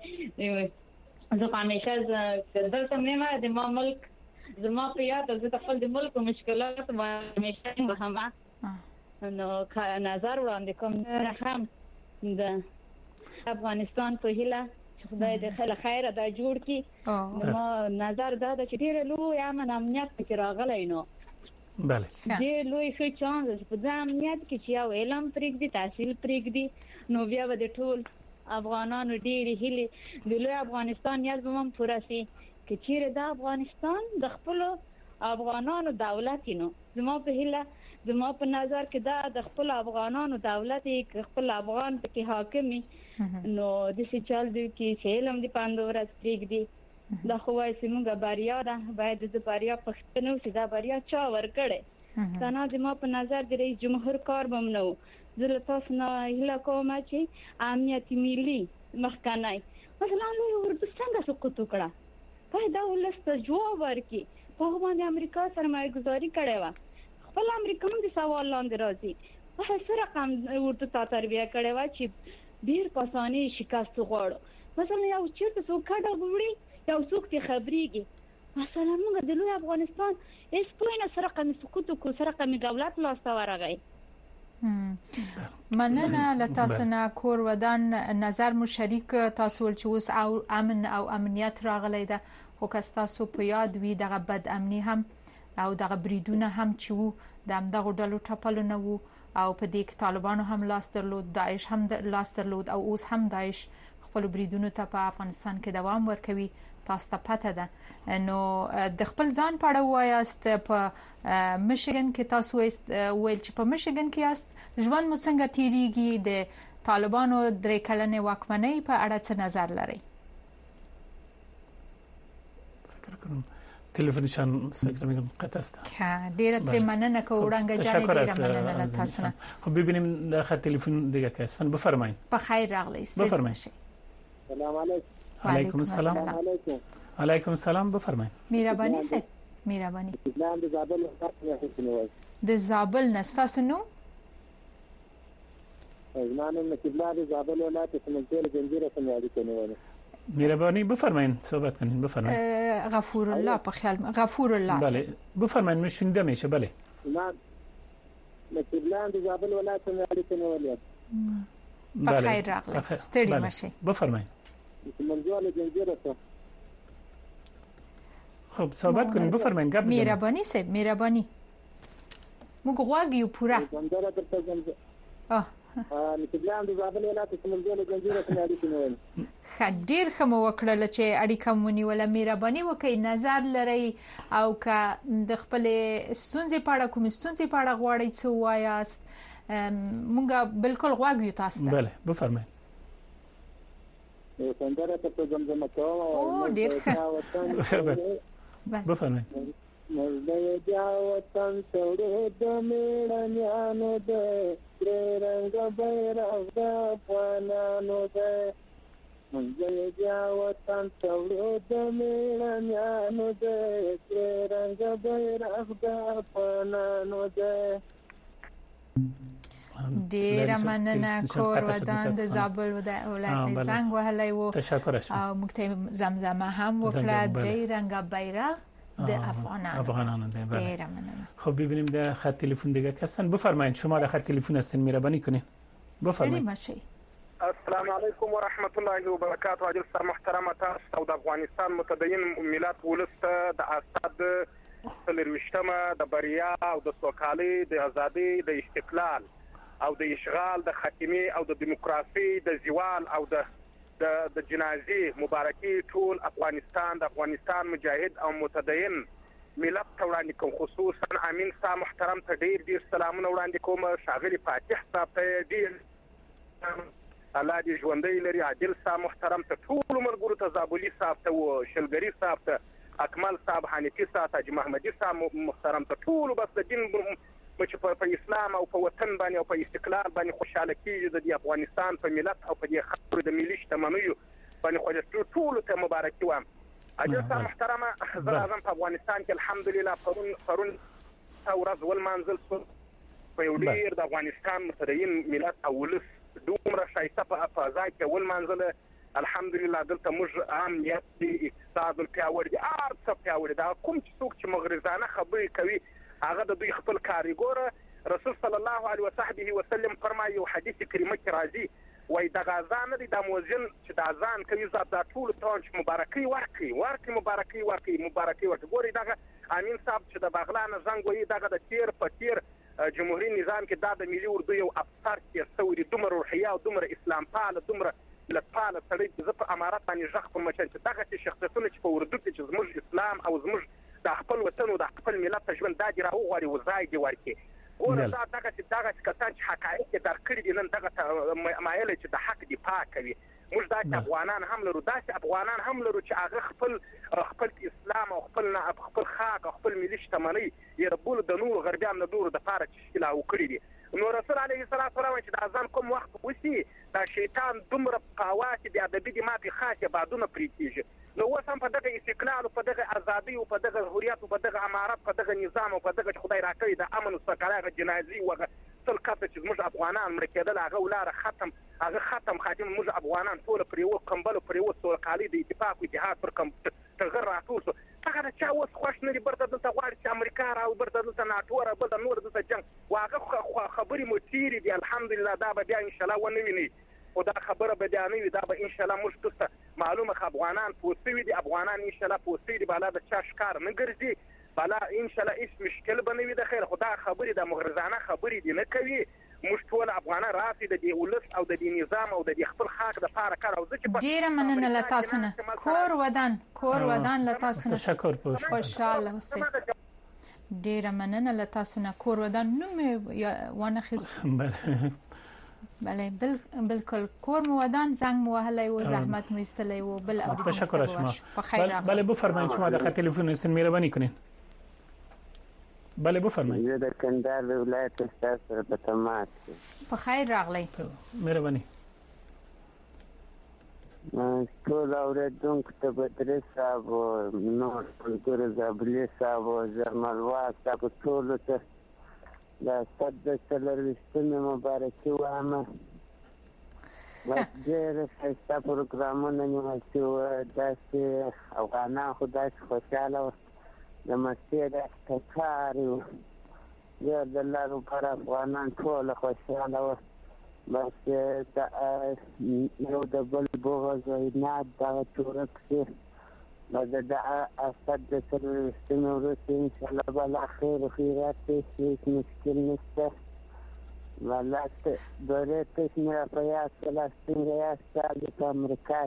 زه همیشه دلته مې د ما ملک زما په یاد زه د خپل د ملک مشکلات همیشه وهم. نو نظر وړاندې کوم هم د افغانستان په هیله چې خدای دې خل خیر دا جوړ کړي. نو نظر دا د چې ډېر لوی امن امنیت کې راغلی. نو بله ډېر لوی ښه چانس په دې امنیت کې چې یو علم پرېږدي تحصیل پرېږدي نو بیا به د ټول افغانانو ډېرې هیلې د لوی افغانستان یاد به هم پوره شي که چیرې د افغانستان د خپل افغانانو دولت نو زما په هیله زما په نظر کې دا د خپل افغانانو دولت کې خپل افغان په حاکمي نو د سچال دی کې علم دی پاندور استریګ دی دا خو وایي چې موږ بریا ده باید د بریا پښتنو چې دا بریا چا ورکړي دا نه زما په نظر د رئیس جمهور کار بم نو زه تاسو نه هیله کوم چې امنیت ملي مخکنی مثلا نو ورته څنګه سقوط وکړه په دا ولست جواب ورکي په باندې امریکا سرمایه گذاری کړې و خپل امریکا هم د سوال لاندې راځي په سره رقم ورته تا تربیه کړې و چې ډیر پاساني شکست غوړ مثلا یو چیرته څوک کډه وړي یو څوک ته خبريږي مثلا موږ د لوی افغانستان هیڅ پوینه سره رقم سقوط کو سره رقم دولت لاس ته ورغی. مننه لتاسنا کور ودان نظر مو شریک تاسو چې اوس او امن او امنیت راغلی ده خو که تاسو په یاد وي دغه بد امني هم او دغه بریدونه هم چې د همدغه ډلو ټاپلونه وو او په دې کې طالبانو هم لاس درلود داعش هم لاس درلود او اوس هم داعش خپل بریدونو ته په افغانستان کې دوام ورکوي. تاسو ته پته ده نو د خپل ځان په اړه وایاست په میشیګن کې تاسو ویل چې په میشیګن کې یاست ژوند مو څنګه تیریږي د طالبانو درې کلنې واکمنۍ په اړه څه نظر لري فکر کوم تلفنشان فکر می‌کنم قطع است. که ډیره تر مننه که وړاندې جان ډیره مننه له تاسو نه. خب ببینیم د خط تلفن دیگه که هستن بفرمایید. بخیر راغلیست. بفرمایید. سلام علیکم. علیکم السلام. علیکم. علیکم السلام بفرمایید. مهربانی سه. مهربانی. نام د زابل ولایت د زابل نستاس نو؟ زمانم نکبلا د زابل ولایت سمنتیر جنجیره سمیاری کنه. مهربانی بفرمایید صحبت کنین بفرمایید. غفور الله په خیال غفور الله. بله بفرمایید میشنیده میشه بله. من نکبلا د زابل ولایت سمیاری کنه ولایت. بخیر راغلی. ستړي مشه. بفرمایید. سمنجوال جنجیره ته. خب صحبت کنین بفرمایید گپ بزنید. مهربانی سه مهربانی. موږ غواګیو پورا. څنګه درته ځم. اه نکبلا د زابل ولایت سمنجوال جنجیره سمیاری کنه. خډیر خمو وکړل چې اړیکه مونږ ولا مهرباني وکي نظر لري او که د خپل ستونزې په اړه کوم ستونزې په اړه غواړئ څه وایاست مونږ بالکل غواګیو تاسو ته. بله بفرمایئ. څنګه ته زمزمه کوم او ډیر بفرمایئ. مزدې جاوطن څوړې د میړانو د رنګ بیرغ د افغانانو د مزدې جاوطن څوړې د میړانو د رنګ بیرغ د افغانانو د ډیر مننه کور ودان د زابل ولایت زنګ وهلی وو او موږ ته زمزمه هم وکړه درې رنګه بیرغ د افغانانو افغانانو ده بله. ډیر مننه. خب ببینیم در خط تلفن دیگه هستن بفرمایید شما در خط تلفن هستین مهربانی کنین بفرمایید. السلام علیکم و رحمت الله و برکاته. عاجل سر محترم تاسو او د افغانستان متدین ملت ولست د اسد سلروشتمه د بریا او د سوکالي د ازادي د استقلال او د اشغال د ختمي او د دیموکراسي د زوال او د د د جنازي مبارکي ټول افغانستان د افغانستان مجاهد او متدین ملت ته وړاندې کوم خصوصا امین صاحب محترم ته ډیر ډیر سلامونه وړاندې کوم شاغلي فاتح صاحب ته ډیر الله دې ژوندۍ لري عادل صاحب محترم ته ټول مرګورو ته زابلي صاحب ته او شلګری صاحب ته اکمل صاحب حنیفي صاحب ته محمدي صاحب محترم ته ټول بس د دین چې په اسلام او په وطن باندې او په استقلال باندې خوشاله کیږي د افغانستان په ملت او په دې خبرو د ملي شتمنیو باندې خو ټول ته مبارکي وایم. عاجل صاحب محترمه زه راځم په افغانستان کې الحمدلله پرون پرون ورځ ولمانځل شو په یو ډیر د افغانستان متدین ملت او ولس دومره ښایسته په فضا کې ولمانځل الحمدلله. دلته موږ امنیت اقتصاد پیاوړی دي هر څه پیاوړی دا کوم څوک چې مغرضانه خبرې کوي هغه د دوی خپل کاریګور رسول صلی الله علیه وصحبه وسلم فرمایي یو حدیث کریمه کې راځي وای د غزان دي د موزن چې د اذان کوي زاد د ټول ټول مبارکي ورکي ورکي مبارکي ورکي مبارکي ورکي ګوري دغه امین صاحب چې د بغلان زنګ وایي دغه د تیر په تیر جمهوریت نظام کې د ملي اردو یو افسر کې سوري دومره روحیه او دومره اسلام پال دومره لپاره سړی چې په امارات باندې ځخ په مچن چې دغه شخصیتونه چې په اردو کې چې زموږ اسلام او زموږ د خپل وطن او د خپل ملت ژوند د دی راوغوري وزای دی ورکی ګوره دا دغه چې دغه کسان چې حقایق درکړي دي نن دغه مایل چې د حق دفاع کوي موږ دا افغانان هم لرو دا چې افغانان هم لرو چې هغه خپل خپل اسلام او خپل خپل خاک او خپل ملي شتمنۍ یې ربول د نور غربیان د نور د پاره چې لا وکړي دي. نو رسول علیه الصلاه والسلام چې د اذان کوم وخت وسی دا شیطان دومره قوات دی ادبي دي ما په خاصه بعدونه پریتیږي. نو اوس هم په دغه استقلال او په دغه ازادي او په دغه حریت او په دغه امارات په دغه نظام او په دغه خدای راکړي د امن او سکاله جنازي او ټول کته چې موږ افغانان مړ کېدل هغه ولاره ختم هغه ختم خاتم موږ افغانان ټول پر یو کمبل پر یو سوکالي د اتفاق او اتحاد پر کم تغیر راټول هغه چا اوس خوښ نه دي برته دلته غواړي چې امریکا را او برته دلته ناټو را بل نور دلته جنگ واغه خبرې مو تیری دي الحمدلله دا به بیا ان شاء الله ونه ویني او دا خبره به دا نه وي دا به ان شاء الله موږ ته معلومه افغانان پوسوي دي افغانان ان شاء الله پوسوي دي بالا د چا ښکار نه ګرځي بالا ان شاء الله هیڅ مشکل به نه وي د خیر خدا خبرې د مغرضانه خبرې دي نه کوي موږ ټول افغانان راسي د دې ولس او د دې نظام او د دې خپل خاک د پاره کار او ځکه ډیر مننه له تاسو نه کور ودان کور ودان له تاسو نه تشکر پوه خوشاله اوسئ ډیر مننه له تاسو نه کور ودان نوم ونه خست بله بالکل کور مو ودان زنگ مو وهلی و زحمت مو ایستلی و بل اوریدونکو تشکر از شما بخیر بله بفرمایید شما در خط تلفن هستین مهربانی کنین بله بفرمایید زه د کندهار د ولایت استاد سره په تماس په خیر راغلی مهرباني ټول اوریدونکو ته بدري صاحب نور ملګرو زابلي صاحب زرملوا صاحب ټولو ته د صد څلرویشتمې مبارکي وایم ډېر ښایسته پروګرامونه نیول شوي داسې افغانان خو داسې خوشحاله وو د مستۍ داسې کار وو ډېر د الله لپاره افغانان ټول خوشحاله وو بس یو د بل بغض او اناد دغه ورک شي بس د اسد د څلرویشتمې وروسته انشاءالله به لا خیر و خیرات دی هیڅ مشکل نشته والله دورې تش مې را په یاد کړه څنګه یاست تاسو په امریکا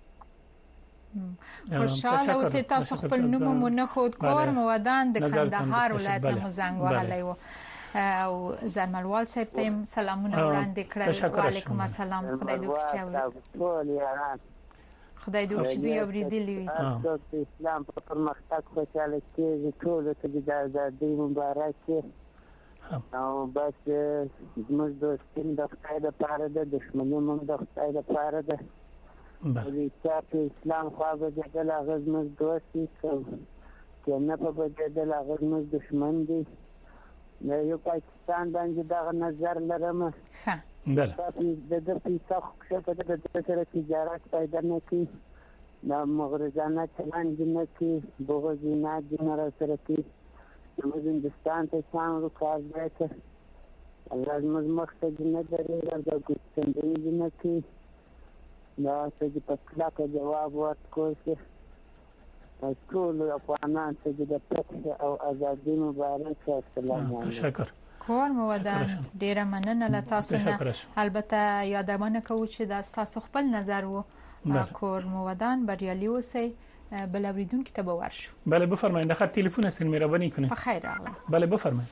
کې خوشحاله اوسئ تاسو خپل نوم مو نه ښود کور مو ودان د کندهار ولایت نه مو زنګ وهلی و او زرملوال صاحب ته هم سلامونه وړاندې کړل وعلیکم السلام خدای دې وکړي خدای دې وکړي دوی اوریدلی وي تاسو اسلام په پرمختګ خوشاله کېږي ټول ته د آزادۍ مبارک او بس زموږ دوستي د خدای لپاره ده دښمني هم د خدای لپاره ده د چا په اسلام خوا بدېدل هغه زموږ دوست وي که نه په بدېدل هغه زموږ دښمن دی د یو پاکستان باندې دغه نظر لرم د ده پیسه خو کښته ده د ده سره تجارت پیدا نه کوي دا مغرضانه چلند دې نه کوي بغض اناد دې نه راسره کوي زموږ هندوستان ته شام رو کار ځای ته الله زموږ مخ ته دې نه درېږي دا ګوتڅنډنې دې نه کوي دا څه دې په کلکه جواب ورکړی شي ټول افغانان ته د فتح او ازادۍ مبارک السلام علیکم تشکر کور مو ودان ډیره مننه له تاسو نه البته یادونه کوو چې دا تاسو خپل نظر وو کور مو ودان بریالي اوسئ بل اوریدونکو ته به ورشو بله بفرمایید خط تلفن هستین مهربانی کنید په خیر راغلی بله بفرمایید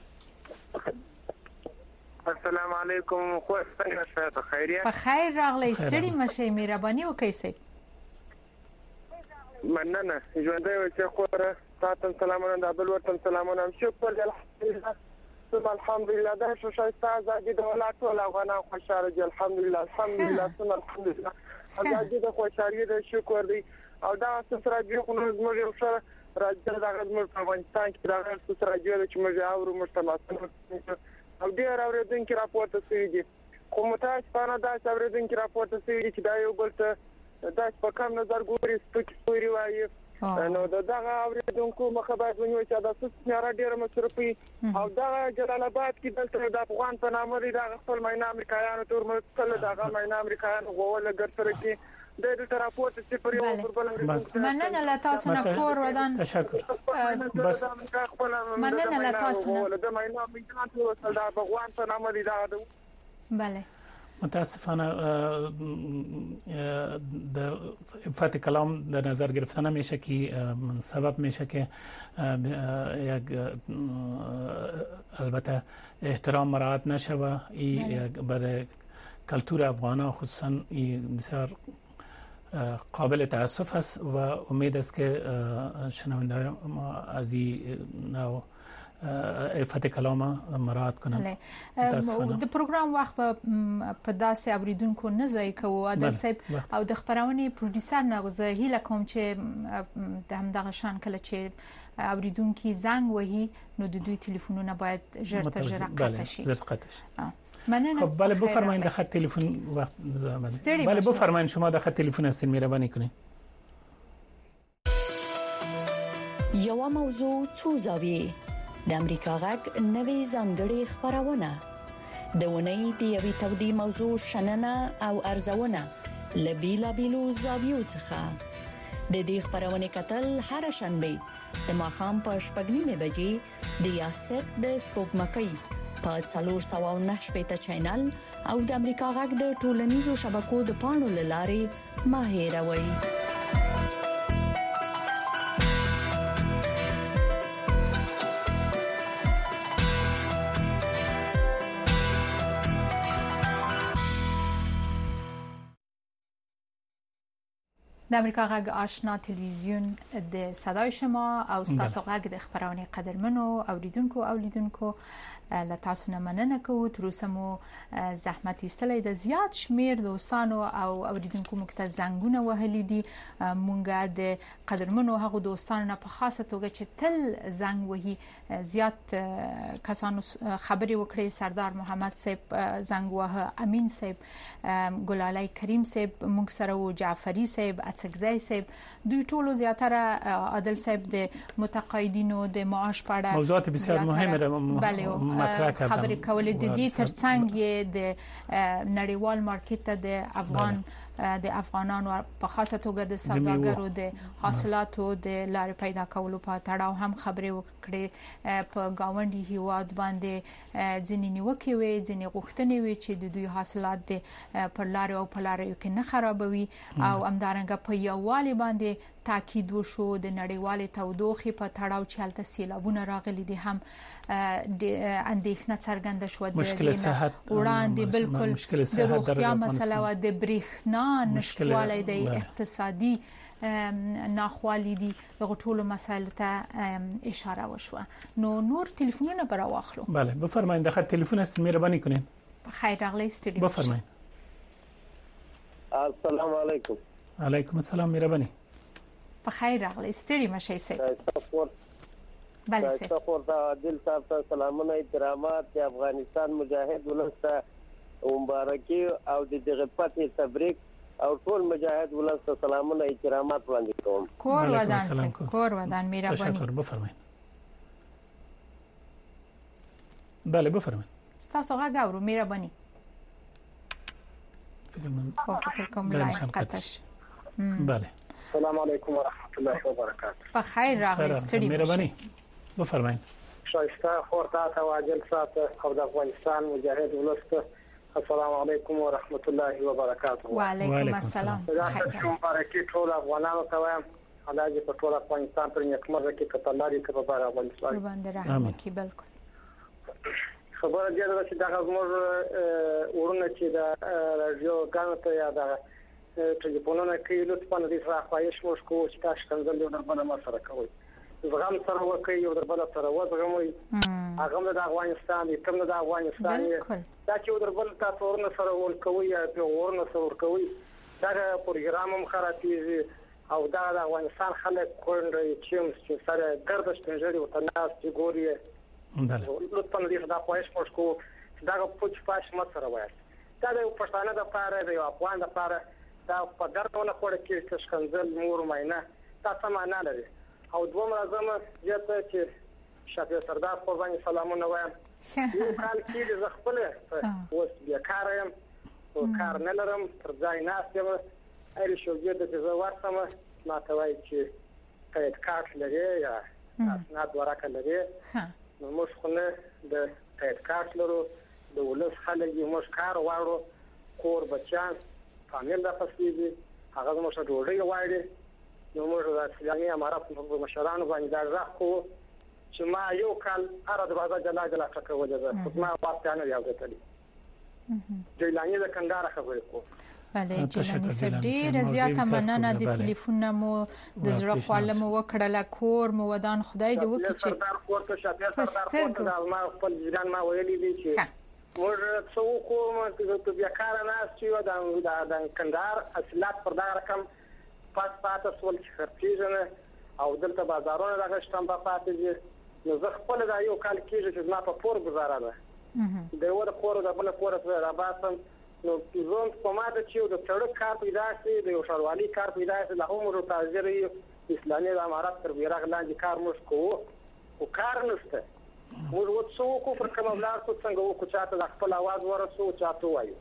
السلام علیکم خو څنګه شته خیریه په خیر راغلی ستړي مشه مهرباني وکړئ مننه ژوندۍ اوسئ خوره تاسو سلامونه د بل ورته سلامونه شکر الحمدلله ثم الحمدلله دا شو شایسته ازادي د ولایت ټول افغانان خوشاله دي الحمدلله الحمدلله ثم الحمدلله ازادي د خوشالۍ د شکر دی او دا څه راځي خو موږ یو څه راځي دا موږ په افغانستان کې دا څه راځي چې موږ اورو مشتمل او ډیر اوریدونکو راپورته شوی دي خو متاسفانه دا اوریدونکو راپورته شوی دي چې دا یو بل ته دا په کوم نظر ګوري سپک سوري وایي نو دا هغه اوریدونکو مخه باید ونیول چې دا څه نه را ډیر مصرفي او دا جلال آباد کې دلته د افغان په نامه لري دا خپل مینه امریکایانو تور مستل دا هغه مینه امریکایانو غوول ګرځره کې د دې راپورټ چې پر یو بل مننه له تاسو نه کور ودان تشکر بس مننه له تاسو نه د مینه امریکایانو وسل دا افغان په نامه لري دا بله متاسفانه در فتح کلام در نظر گرفتن میشه که سبب میشه که یک البته احترام مراعات نشه و این برای کلتور افغان خصوصا این بسیار قابل تاسف است و امید است که شنونده ما از این نوع فتح کلام مراعات کنن د پروګرام وخت په داسې اوریدونکو نه ځای کوو عادل صاحب او د خبرونه پروډوسر نه زه هیله کوم چې د همدغه شان کله چې اوریدونکو زنګ وهي نو د دوی ټلیفونونه باید ژر تر ژره قطع شي زر قطع شي مننه خب بله بفرمایید خط تلفن وقت بله بفرمایید شما د خط تلفن هستین مهرباني کنید یو موضوع څو زاویې د امریکا غږ نوې ځانګړې خبرونه د ونې د یوې تودې موضوع شننه او ارزونه لبیلا بیلو زاویو څخه د دې خبرونه کتل هر شنبه د ماښام په شپږ نیمه بجې د یاست د سپوږمکۍ په څلور سوه او نهه شپږ چینل او د امریکا غږ د ټولنیزو شبکو د پاڼو لارې ما هیروي. د امریکا غږ آشنا تلویزیون د صدای شما او ستاسو غږ د خبرونه قدرمنو اوریدونکو او لیدونکو له تاسو نه مننه کوو. تر اوسه مو زحمت ایستلې د زیات شمیر دوستانو او اوریدونکو مو ته زنګونه وهلي دي. مونږه د قدرمنو هغه دوستانو نه په خاصه توګه چې تل زنګ وهي زیات کسانو خبري وکړي. سردار محمد صاحب زنګ وه، امین صاحب، ګلالای کریم صاحب، مونږ سره و جعفری صاحب، اڅکزی صاحب، دوی ټولو زیاتره عادل صاحب د متقاعدینو د معاش په اړه موضوعات بسیار مهمه خبرې کولې. د دې ترڅنګ یې د نړیوال مارکیټ ته د افغان د افغانانو په خاصه توګه د سوداګرو د حاصلاتو د لارې پیدا کولو په تړاو هم خبرې وکړې. په گاونډي هیواد باندې ځینې نیوکې وي، ځینې غوښتنې وي چې د دوی حاصلات د پر لارې او په لارې کې نه خرابوي او همدارنګه په یووالي باندې تاکید وشو. د نړیوال تودوخې په تړاو چې هلته سیلابونه راغلي دي هم د اندېښنه څرګنده شو. د مشکل صحت وړاندې بالکل د روغتیا مسله او د برېښنا نشټوالی د اقتصادي ناخوالي دي دغه ټولو مسایلو ته اشاره وشوه. نو نور ټلیفونونه برا واخلو. بله بفرمایید. دغه ټلیفون است مهرباني کنین. خیر راغلی استودیو. بفرمایید. السلام علیکم. علیکم السلام مهرباني. په خیر راغلی استړي مشي سي. بله سي. تاسو ته عادل صاحب ته سلامونه احترامات. د افغانستان مجاهد ولسته مبارکي او د دغه پاتې تبریک او ټول مجاهد ولسته سلامونه احترامات وړاندې کوم. کور ودان سي. کور ودان مهرباني. تشکر. بفرمایید. بله بفرمایید. تاسو غږ اورو مهرباني. او فکر کوم لایق قطش. بله. السلام علیکم ورحمت الله وبرکاته. په خیر راغلی ستړي مهرباني. بفرمایید. شایسته خورتا تواجل ساته او د افغانستان مجاهد ولسته السلام علیکم ورحمت الله وبرکاته. وعلیکم السلام. خیر مبارکي ټول افغانانو ته وایم. الله دې په ټول افغانستان پر نیکمرغه کې کتلاري کې په بار افغانستان باندې رحم وکړي. بالکل خبره دې ده چې دا زموږ ورونه چې د رادیو غانو ته یا د ټلیفونونو کې لطفا دې سره خواهش وکړو چې تاسو کنځل یو دربل ما سره کوي. زغم سره وکړي یو دربل سره وزغموي. هغه د افغانستان دې کوم د افغانستان دا چې یو دربل تاسو ورونه سره ول کوي یا په ورونه سره ور کوي دا پروګرام هم خرابېږي او دا د افغانستان خلک کونډې چې سره ګردش پنځړي او تناس چې ګوري لطفا دې دا خواهش وکړو چې دا پوښتنه پاش ما سره وایي. دا د پښتانه د پاره د افغان د پاره دا په درته نه خوړ کې چې څنګه مور ماینه تاسو معنا لري. او دوم راځم چې چې شافعي سردار په باندې سلامونه وایم. یو کال کې ز خپل اوس بیا کار یم او کار نه لرم تر ځای ناس یم. اړ شو دې د زه ورسمه ما ته وایي چې کایت کارت لري یا اسناد ورکه لري. نو موږ خو نه د کایت کارت لرو. د ولس خلک یې موږ کار واړو کور بچان فامیل د فسیدي هغه موږ ته ډوډۍ وایي. نو موږ د اسلامي امارات په مشرانو باندې دا راخو چې ما یو کال هر د بازار جلا جلا ټکول ده. خو ما واستانه یو ځتلی. جیلانی د کندهار خبرې کو. بله جیلانی صاحب ډیره زیاته مننه. د ټلیفون مو د زړه خواله مو وکړله. کور مو ودان خدای دې وکړي چې سردار کوته شافعي سردار کوته ما خپل ځان ما ویلي دي چې موږ څو کوم چې بیا کار نه استیو د د کندهار اصلات پر دا رقم پات پات سول خرڅیږي او دلته بازارونه راغشتم په پاتې دي. نو زه خپل دا یو کال کېږي چې ما په پور گزاره ده. د یو د پور د بل پور سره را باسم. نو زوم په ماده چې د سړک کار پیدا شي د یو شاروالي کار پیدا شي له عمر تاجري اسلامي امارات تر بیرغ لاندې کار موږ کوو او کار نشته. موږ وڅو کو پر کوم بلار څو څنګه وکړو چې تاسو خپل आवाज ورسو چاته وایو.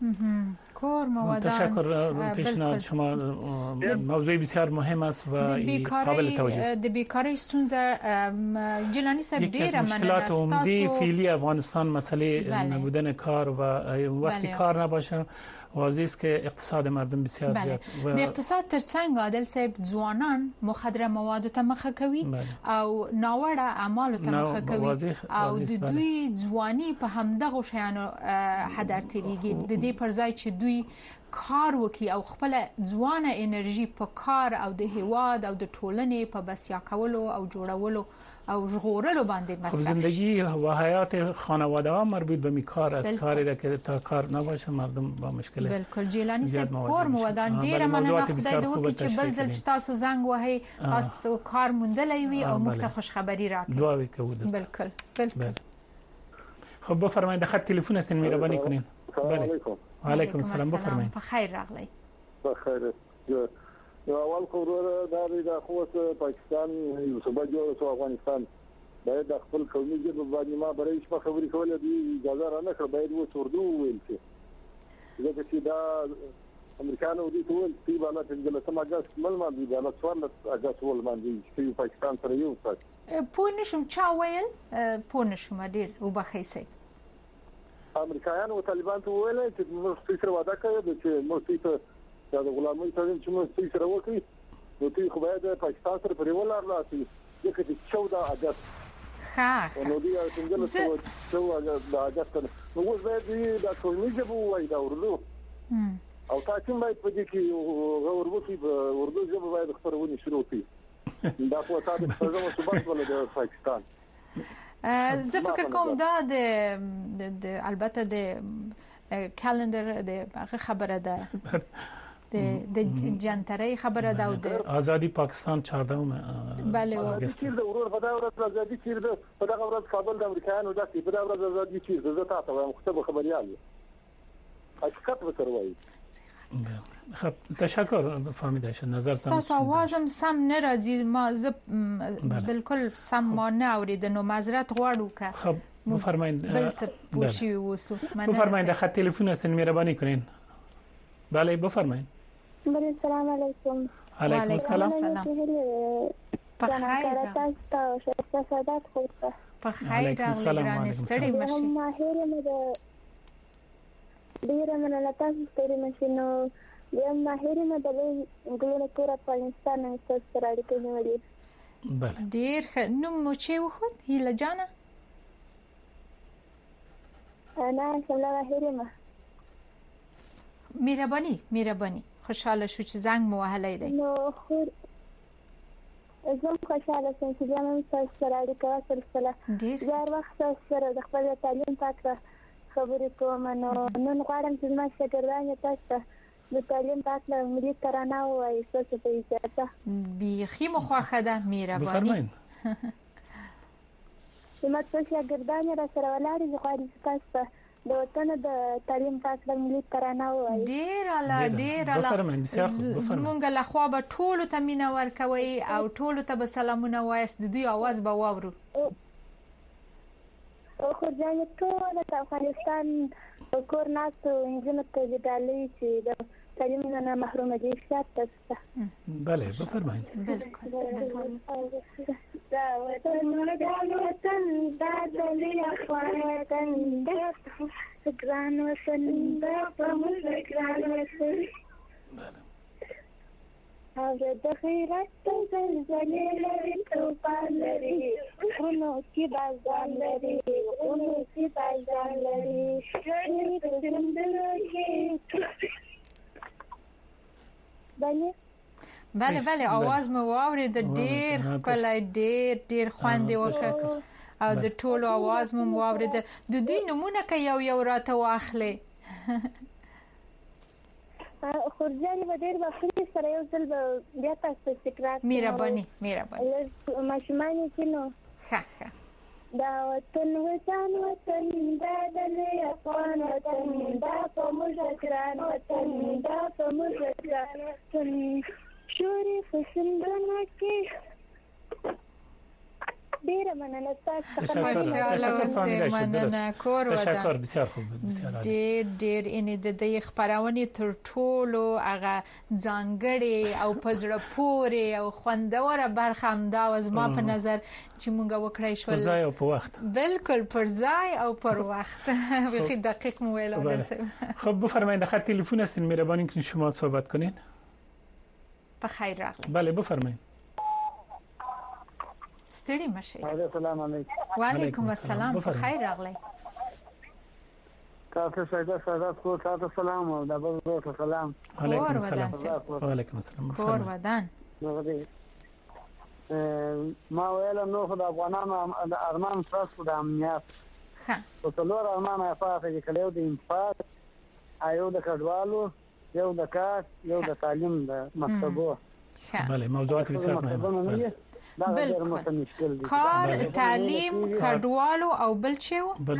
کار موادان. تشکر. پیشنهاد شما موضوع بسیار مهم است و قابل توجه است. د بیکاری ستونزه جیلانی صاحب ډیره مننه. مشکلات عمده فعلی افغانستان مسئله نبودن کار و وقتی کار نباشه واضح است که اقتصاد مردم بسیار زیاد و د اقتصاد ترڅنګ عادل صاحب ځوانان مخدره مواد ته مخه کوي او ناوړه اعمال ته مخه کوي او د دوی ځواني په همدغه شیانو هدر تیریږي. د دې پر ځای چې دوی کار وکي او خپل ځوانه انرژي په کار او د هیواد او د ټولنې په بسیا کولو او جوړولو او ژغورلو باندې مصرف. خب زندگی و حیات خانواده ها مربوط به میکار است. کاری را که تا کار نباشه مردم با مشکل بالکل. جیلانی صاحب کور موادان ډیره مننه. خدای دې وکړي چې بل ځل چې تاسو زنګ وهئ تاسو کار موندلی وي او موږ ته خوشخبری راکړئ. دعا وکړو. بالکل بالکل. خب بفرمایید خط تلفن است مهربانی کنین. بله. و علیکم السلام. بفرمایید. بخیر راغلی. بخیر. یو اول خو دا د قوت پاکستان یو صوبه جوړه شو افغانستان باید د خپل قومي ژبه باندې ما برای شپه خبرې کولې دي اجازه را نه کړ باید و اردو ویل شي ځکه چې دا امریکانو دي ټول په بالا څنګه سم اگست مل باندې بالا څوار اگست ول باندې چې پاکستان سره یو څه پوه نشم چا ویل پوه نشم ډیر وبخښئ سي امریکایانو او طالبان ته ویل چې موږ سره وعده کوي چې موږ ته دا غلامي تاسو چې موږ سره وکړي نو تی خو باید پاکستان سره په ولر راسي ځکه چې چودہ اگست ښه نو دی څنګه له چودہ اگست نو اوس باید دا ټولنی ژبه وایي دا اردو او تاسو باید په دې کې اردو کې اردو ژبه باید خبرونه شروع کړي دا په تاسو په ځمو ثبات ولر پاکستان. زه فکر کوم دا د البته د کلندر د خبره ده د جنتري خبره ده او د ازادي پاکستان چهاردهم بله اگست د ورور په دا ورځ ازادي چیرته په دا ورځ کابل د امریکایانو د په دا ورځ ازادي چیرته زه تاسو وایم خو خبريال حقیقت وتر وایي. خب تشکر فهمیده شد. نظر تاسو आवाजم سم نه راځي ما ز بالکل سم ما نه اوریدنه معذرت غواړو که خب بفرمایید. بوشی وسو بفرمایید خط تلفن است مهربانی کنین. بله بفرمایید. بله سلام علیکم. علیکم السلام. بخیر تاسو شسته سعادت خو بخیر راغلی ګران ستړي مشي. ماهر مې د ډیره مننه تاسو ستړي مشي نو یم ماهر مې د ګلونو تور افغانستان نن سره اړیکې نیولې. بله ډیر ښه. نو مو چې وخت هیله جانه انا سلام ماهر مهرباني مهرباني خوشاله شو چې زنګ مو وهلای دی. نو خو زه خوشاله شوم چې زموږ تاسو سره اړیکه سره ډیر ډیر وخت سره د خپل تعلیم پاتره خبرې کوم نو نن غواړم چې ما شاګردان تاسو د تعلیم پاتره ملي ترانه وایي تاسو ته اجازه بیخي مخواخه ده مهرباني. زما څو شاګردان را سره ولاړ دي غواړي تاسو د وطن د تعلیم پاتره ملي ترانه وایي. ډیر اعلی ډیر اعلی. زمونږ له خوا به ټولو ته مینه ورکوي او ټولو ته به سلامونه وایست د دوی आवाज به واورو. خو ځان ټول د افغانستان کور ناستو انجنونو ته د ډالۍ چې د تعلیم نه محروم دي شته. بله بفرمایید. بالکل دا وطن دا وطن دا د افغانستان دا ګران وطن دا په موږ ګران وطن او د خیرات زلزلې لري توپان لري خونو کې بازار لري خونو کې بازار لري شنې په زندګو کې بله بله بله आवाज مو واورید ډیر کله ډیر ډیر خوند وکړ او د ټولو आवाज مو واورید. د دوی نمونه کې یو یو راته واخلې. خورجاني به ډېر وخت سره یو ځل بیا تاسو تکرار کړئ. مهرباني مهرباني. ماشومان چې نو ښه ښه دا وطن وطن وطن دا د افغان وطن دا په موږ ګران وطن دا په موږ ګران وطن شوري فسندونه کې ډېر مننه تاسو تشکر مننه کور ودان تشکر بسیار خوب بسیار ډیر ډیر ان د دې خبرونه تر ټولو هغه ځانګړي او پزړه پورې او خوندوره برخه هم دا وزما په نظر چې مونږ وکړای شو پر ځای او په وخت بالکل پر ځای او پر وقت بخی دقیق مو ویل خب بفرمایید خط تلفن هستین مهربانی که شما صحبت کنین. بخیر راغلی. بله بفرمایید. ستړي مشه. السلام علیکم. و علیکم السلام. بخیر راغلی. تاسو څنګه ساده کو تاسو سلام او د بل سلام. علیکم السلام. و علیکم السلام. کور ودان. ما ویل نو خدای افغانانو د ارمان تاسو د امنیت. ها. او څلور ارمان افاده چې کلیو د انفاق ایو د کډوالو یو د کار یو د تعلیم د مکتبو. بله موضوعات بسیار مهمه است. کار تعلیم کډوالو او بل څه و؟ بل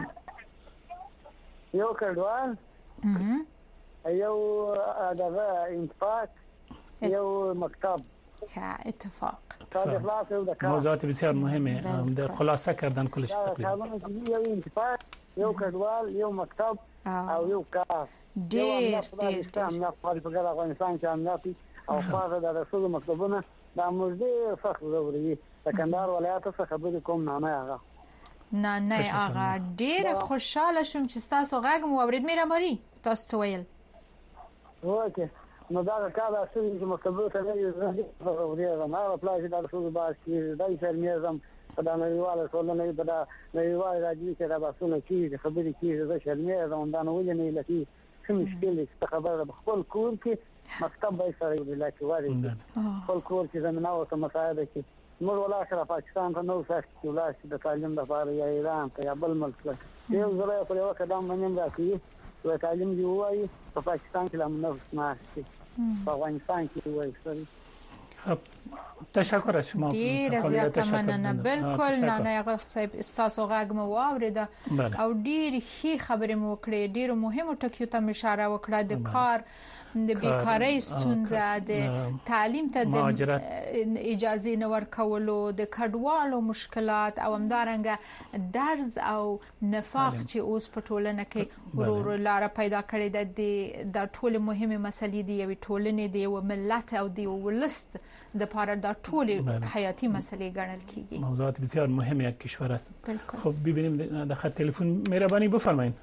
یو کډوال یو دغه انفاق یو مکتب. ها اتفاق. موضوعات بسیار مهمه در خلاصه کردن کلش تقریبا. یو انفاق یو کډوال یو مکتب او یو کار. ډیر ډیر امنیت په افغانستان کې امنیت او خاصه د رسول مکتبونه د موجوده فخر ضروري د کندهار ولایت څخه خبرې کوم نه نه هغه نه نه هغه ډیر خوشاله شوم چې تاسو غږ مو اورید مې رامري تاسو ویل اوکې نو دا کار اصلي چې مکتبونه ته نه ضروري نه پلاش د رسول باز کې دای شرمیزم په د نړیواله ټولنې په د نړیواله راځي چې دا باسونه کې خبرې کې د شرمیزم دا نه ولې نه لکه کوم مشکل څه خبره خپل کور کې مکتب به سره ویل چې وایي خپل کور کې زمينه او مساعده کې موږ ولا سره پاکستان ته نو سخت ولا چې د تعلیم لپاره یا ایران ته یا بل ملک ته یو ځای په یو قدم باندې راځي چې تعلیم دی وایي په پاکستان کې لم نفس ناشتي په افغانستان کې وایي. خب تشکر از شما. ډیر زیات مننه. بالکل نه نه هغه صاحب استاسو غږ مو واوریده او ډیر هی خبرې مو کړې ډیر مهمه ټکیو ته اشاره وکړه د کار د بیکاری ستونزه د تعلیم ته د اجازه نه ورکولو د کډوالو مشکلات او همدارنګه درز او نفاق چې اوس په ټولنه کې ورور لاره پیدا کړې ده د ټول مهمه مسلې دی یو ټولنې دی او ملت او دی ولست د پاره د ټول حیاتي مسلې ګڼل کیږي. موضوعات بسیار مهمه یک کشور است. خب ببینیم در خط تلفن مهربانی بفرمایید.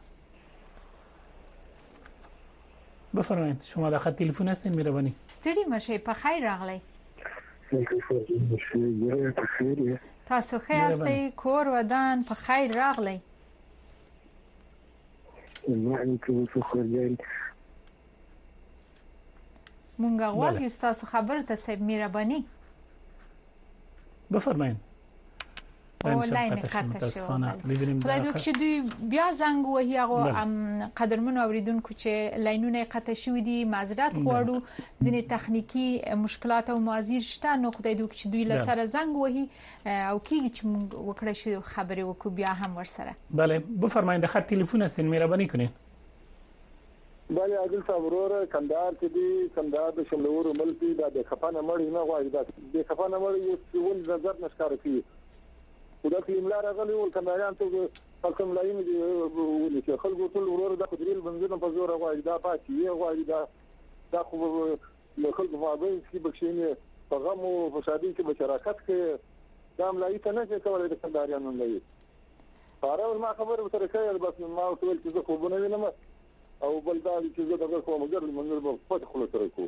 بفرمایید شما در خط تلفن هستین مهربانی. ستړي مشه په خیر راغلی. تاسو ښه یاستئ کور ودان په خیر راغلی. مونږ غواړو تاسو خبر ته صاحب مهرباني. بفرمایید. اونلاین قطع شو. خدای دې چې دوی بیا زنګ وهي هغه قدرمنو اوریدونکو چې لاینونه قطع شوې دي معذرت غواړو ځینې تخنیکی مشکلات او معذیر شته نو خدای دې چې دوی لسره زنګ وهي او کیږي چې وکړه شو خبرې وکړو بیا هم ورسره. بله بفرمایید خط تلفن هستین مهرباني کنین. بله عادل صاحب وروره کندهار کې دی کندهار د شملورو ملک دی د خپانه مړی نه غواړي د خپانه مړی یو ول نظر نشکاره کوي خدا کې املا راغلی ول کندهاريان ته کوم لاین دی ولې چې خلکو ټول وروره د قدرت بنځنه په زور غواړي دا پاتې یې غواړي دا دا خو له خلکو مابین کې بخښنه په غم او فسادي کې بشراکت کې دا ملایي ته نه کولای د کندهاريان ملایي فارغ ما خبره سره کوي بس ما ټول چې زه خو بنه وینم او بل دا چې زه دغه کومه ګرځم منځ په پټ خلک سره کوم.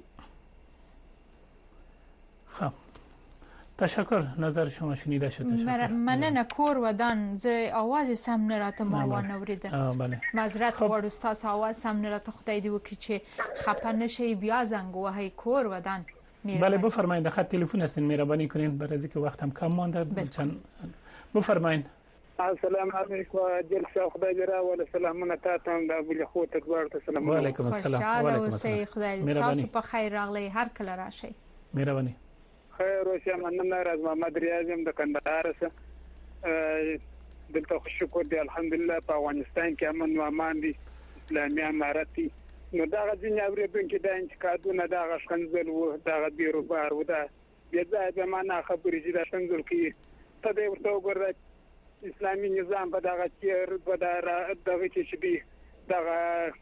خب تشکر نظر شما شنیده شد. تشکر. مننه کور ودان ز आवाज سم نه راته ما وانه وریده. بله. معذرت غواړم تاسو आवाज سم نه راته خدای دې وکړي چې خپه نشي بیا زنګ وهي کور ودان. بله بفرمایید خط تلفن هستین مهربانی کنین برای اینکه وقت هم کم مونده چند بفرمایید. السلام علیکم جلسه خدای دې راوله سلامونه تاسو هم د ابو خو تکبر ته سلام. وعلیکم السلام. وعلیکم السلام. خدای تاسو په خیر راغلی هر کله راشي. مهرباني. خیر اوسه مننه راز محمد ریاضم د کندهار سره دلته شکر دی الحمدلله په افغانستان کې امن او امان دي اسلامي امارت دي نو دا غځین اوریدونکو د انتقادونه دا غشنځل وو دا غبیرو بار وو دا بیا ځای به معنا خبرې چې دا څنګه کې ته دې ورته وګورئ اسلامي نظام په دغه تیر په دغه چې دی دغه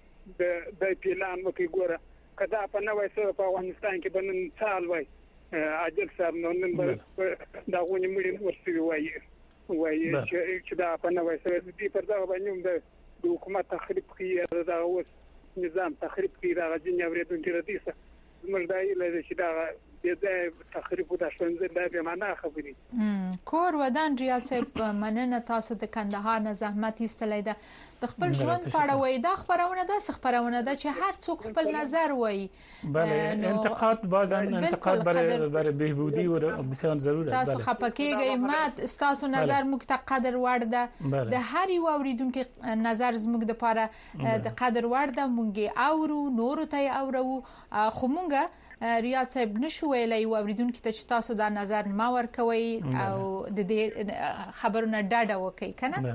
د پیلان وکي ګوره کدا په نوې سره په افغانستان کې بنن سال وای عادل صاحب نو نن دا غونې مړي ورسوي وای وای چې دا په نوې سره دې پر دا باندې د حکومت تخریب کوي دا اوس نظام تخریب کوي دا غځنی اوریدونکو ردیسه زموږ دای له چې دا د تخریب د شونځ د به معنا خبري کور ودان ریاست مننه تاسو د کندهار نه زحمت ایستلای ده د خپل ژوند پاړوي دا خبرونه ده خبرونه ده چې هر څوک خپل نظر وایي بله انتقاد بازن انتقاد برای برای بهبودی و بسیار ضروره تاسو خپکیږئ ما تاسو نظر موږ ته قدر وړ ده د هر یو اوریدونکو نظر زموږ د پاره د قدر وړ ده موږ اورو نور ته اورو خو موږ ریاض صاحب نشو ویلای او اوریدونکو ته چې تاسو دا نظر ما ورکوي او د دې خبرونه ډاډه وکي کنه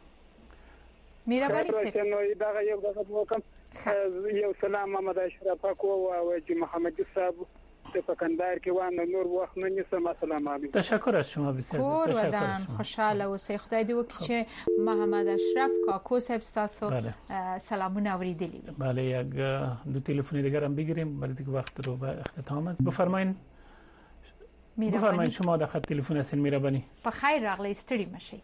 میرا بری سه نو دا یو دغه وکم یو سلام محمد اشرف کو او چې محمد صاحب په کندهار کې وانه نور وخت نه نسم السلام علیکم تشکر از شما بسیار کور ودان خوشاله اوسئ خدای دې وکړي چې محمد اشرف کاکو صاحب تاسو سلامونه اوریدلی بله یک دو تلفنی دیگر هم بگیریم برای اینکه وقت رو به اختتام است بفرمایید بفرمایید شما در خط تلفن هستین میربانی بخیر راغلی استری مشي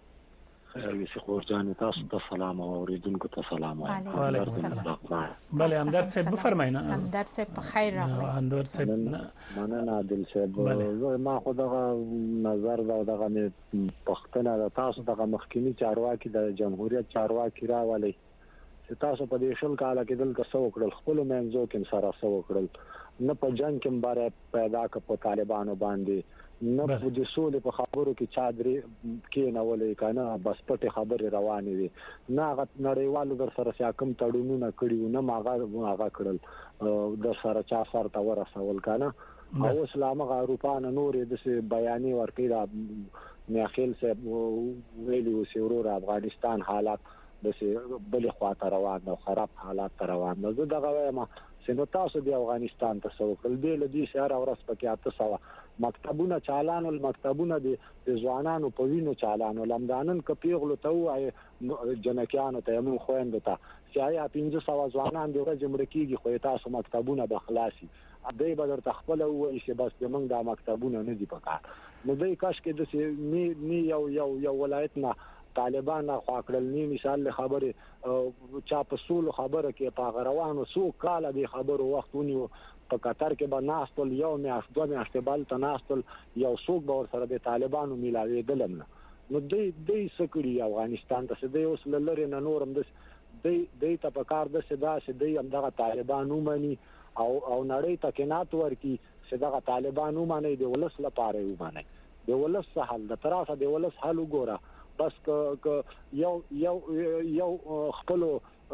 خیر خور جان تاسو ته سلام او اوریدونکو ته سلام علیکم السلام بله همدرد صاحب بفرمایید همدرد صاحب بخیر راغلی همدرد صاحب مننه عادل صاحب ما خو دغه نظر دا دغه پښتنه د تاسو دغه مخکینی چارواکي د جمهوریت چارواکي راولي چې تاسو په دې شل کال کې دلته څو کړل خپل منځو کې سره څو کړل نه په جنگ کې بار پیدا ک په طالبانو باندې نه په دې سولې په خبرو کې چادرې کې نه ولې کنه بس پټه خبره روانې دي نه غت نړیوالو در سره ساکم تړونونه کړیو نه ماغه ماغه کړل در سره چا سره تا ورسول کنه او اسلام غ اروپا نه نور د بیانې ورکې را میاخیل صاحب ویلي او سیورو افغانستان حالات د بل خواته روان او خراب حالات روان نو دغه وایم چې تاسو د افغانستان ته سوکل دی لدی شهر اورس پکې اته سوا مکتبونه چالانو المکتبونه د ځوانانو په وینو چالانو لمدانن کپیغلو ته وای جنکیانو ته مون خويند ته چې آیا پنځه سوا ځوانان د ورځ مړکیږي خو تاسو مکتبونه به خلاصي ابي بدر تخپل وای چې بس موږ د مکتبونه نه دی پکار نو دای کاش کې د نی یو یو یو ولایت نه طالبان خو کړل نی مثال خبره چا په سولو خبره کې په غروانو سو کال به خبرو وختونی په قطر کې به ناستل یو میاشت دوه میاشتې بل ته ناستل یو څوک به ور سره د طالبانو ملاوي دلم نو دوی دوی سکړي افغانستان ته دوی اوس لری نه نورم د دوی دوی ته په کار د سدا چې دوی هم دغه طالبانو مني او او نړۍ ته کې نات ورکی چې دغه طالبانو مني د ولس لپاره ومني د ولس حل د طرفه د ولس حل وګوره بس ک یو یو یو خپل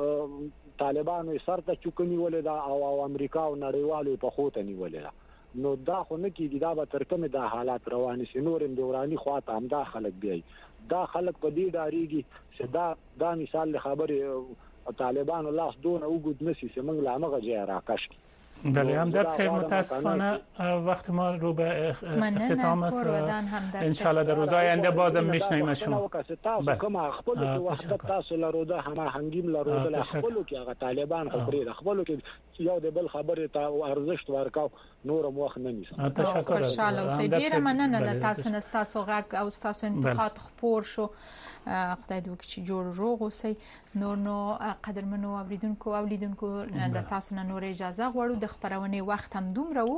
طالبانو سرته چوکنی ولدا او امریکا او نړیوالو په خوته نیولې نو دا خو نه کیږي دا به تر کومه د حالات روان شي نورم دوراني خواته هم دا خلک دی دا خلک په دې داریږي چې دا دا مثال خبره طالبانو لاس دون وګد نشي چې موږ لا مغه جای راکش بله همدرد صاحب متاسفانه وقت ما رو به اختتام است ان شاء الله در روزهای آینده بازم میشنویم از شما بله کومه خپل کې وحدت تاسو لروده همه هنګیم لروده خپل کې هغه طالبان خبرې خپل کې یو د بل خبره ته ارزښت ورکاو نورم وخت نه نیسه تشکر ان شاء الله اوسې ډیره مننه له تاسو نه تاسو غږ او تاسو انتقاد خپور شو خدای دې وکړي چې جوړ روغ اوسئ نور نو قدرمنو اوریدونکو او لیدونکو له تاسو نه نور اجازه غواړو د خبرونه وخت هم دومره وو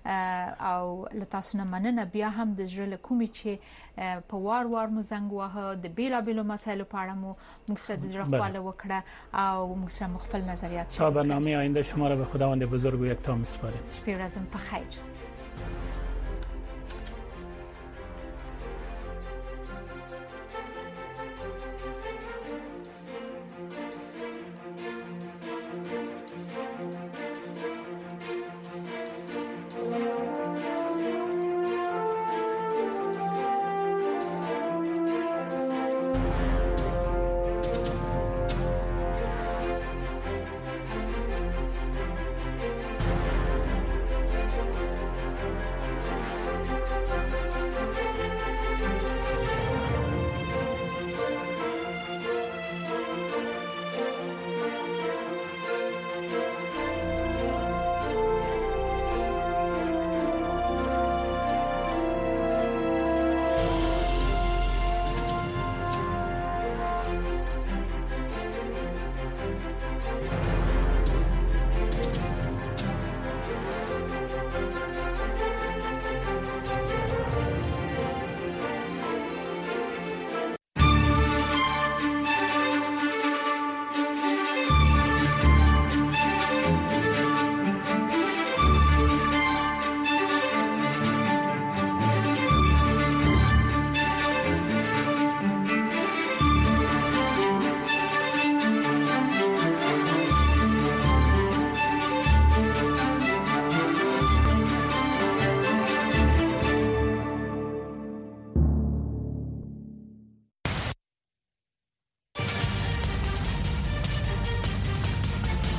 او له تاسو نه مننه بیا هم د ژړل کومي چې په وار وار مو زنګ واه د بیلا بیلو مسایلو په اړه مو موږ سره د ژړ خواله وکړه او موږ سره مخفل نظریات شریک برنامه آینده شما را به خداوند بزرگ و یکتا میسپاریم شپه ورځم په خیر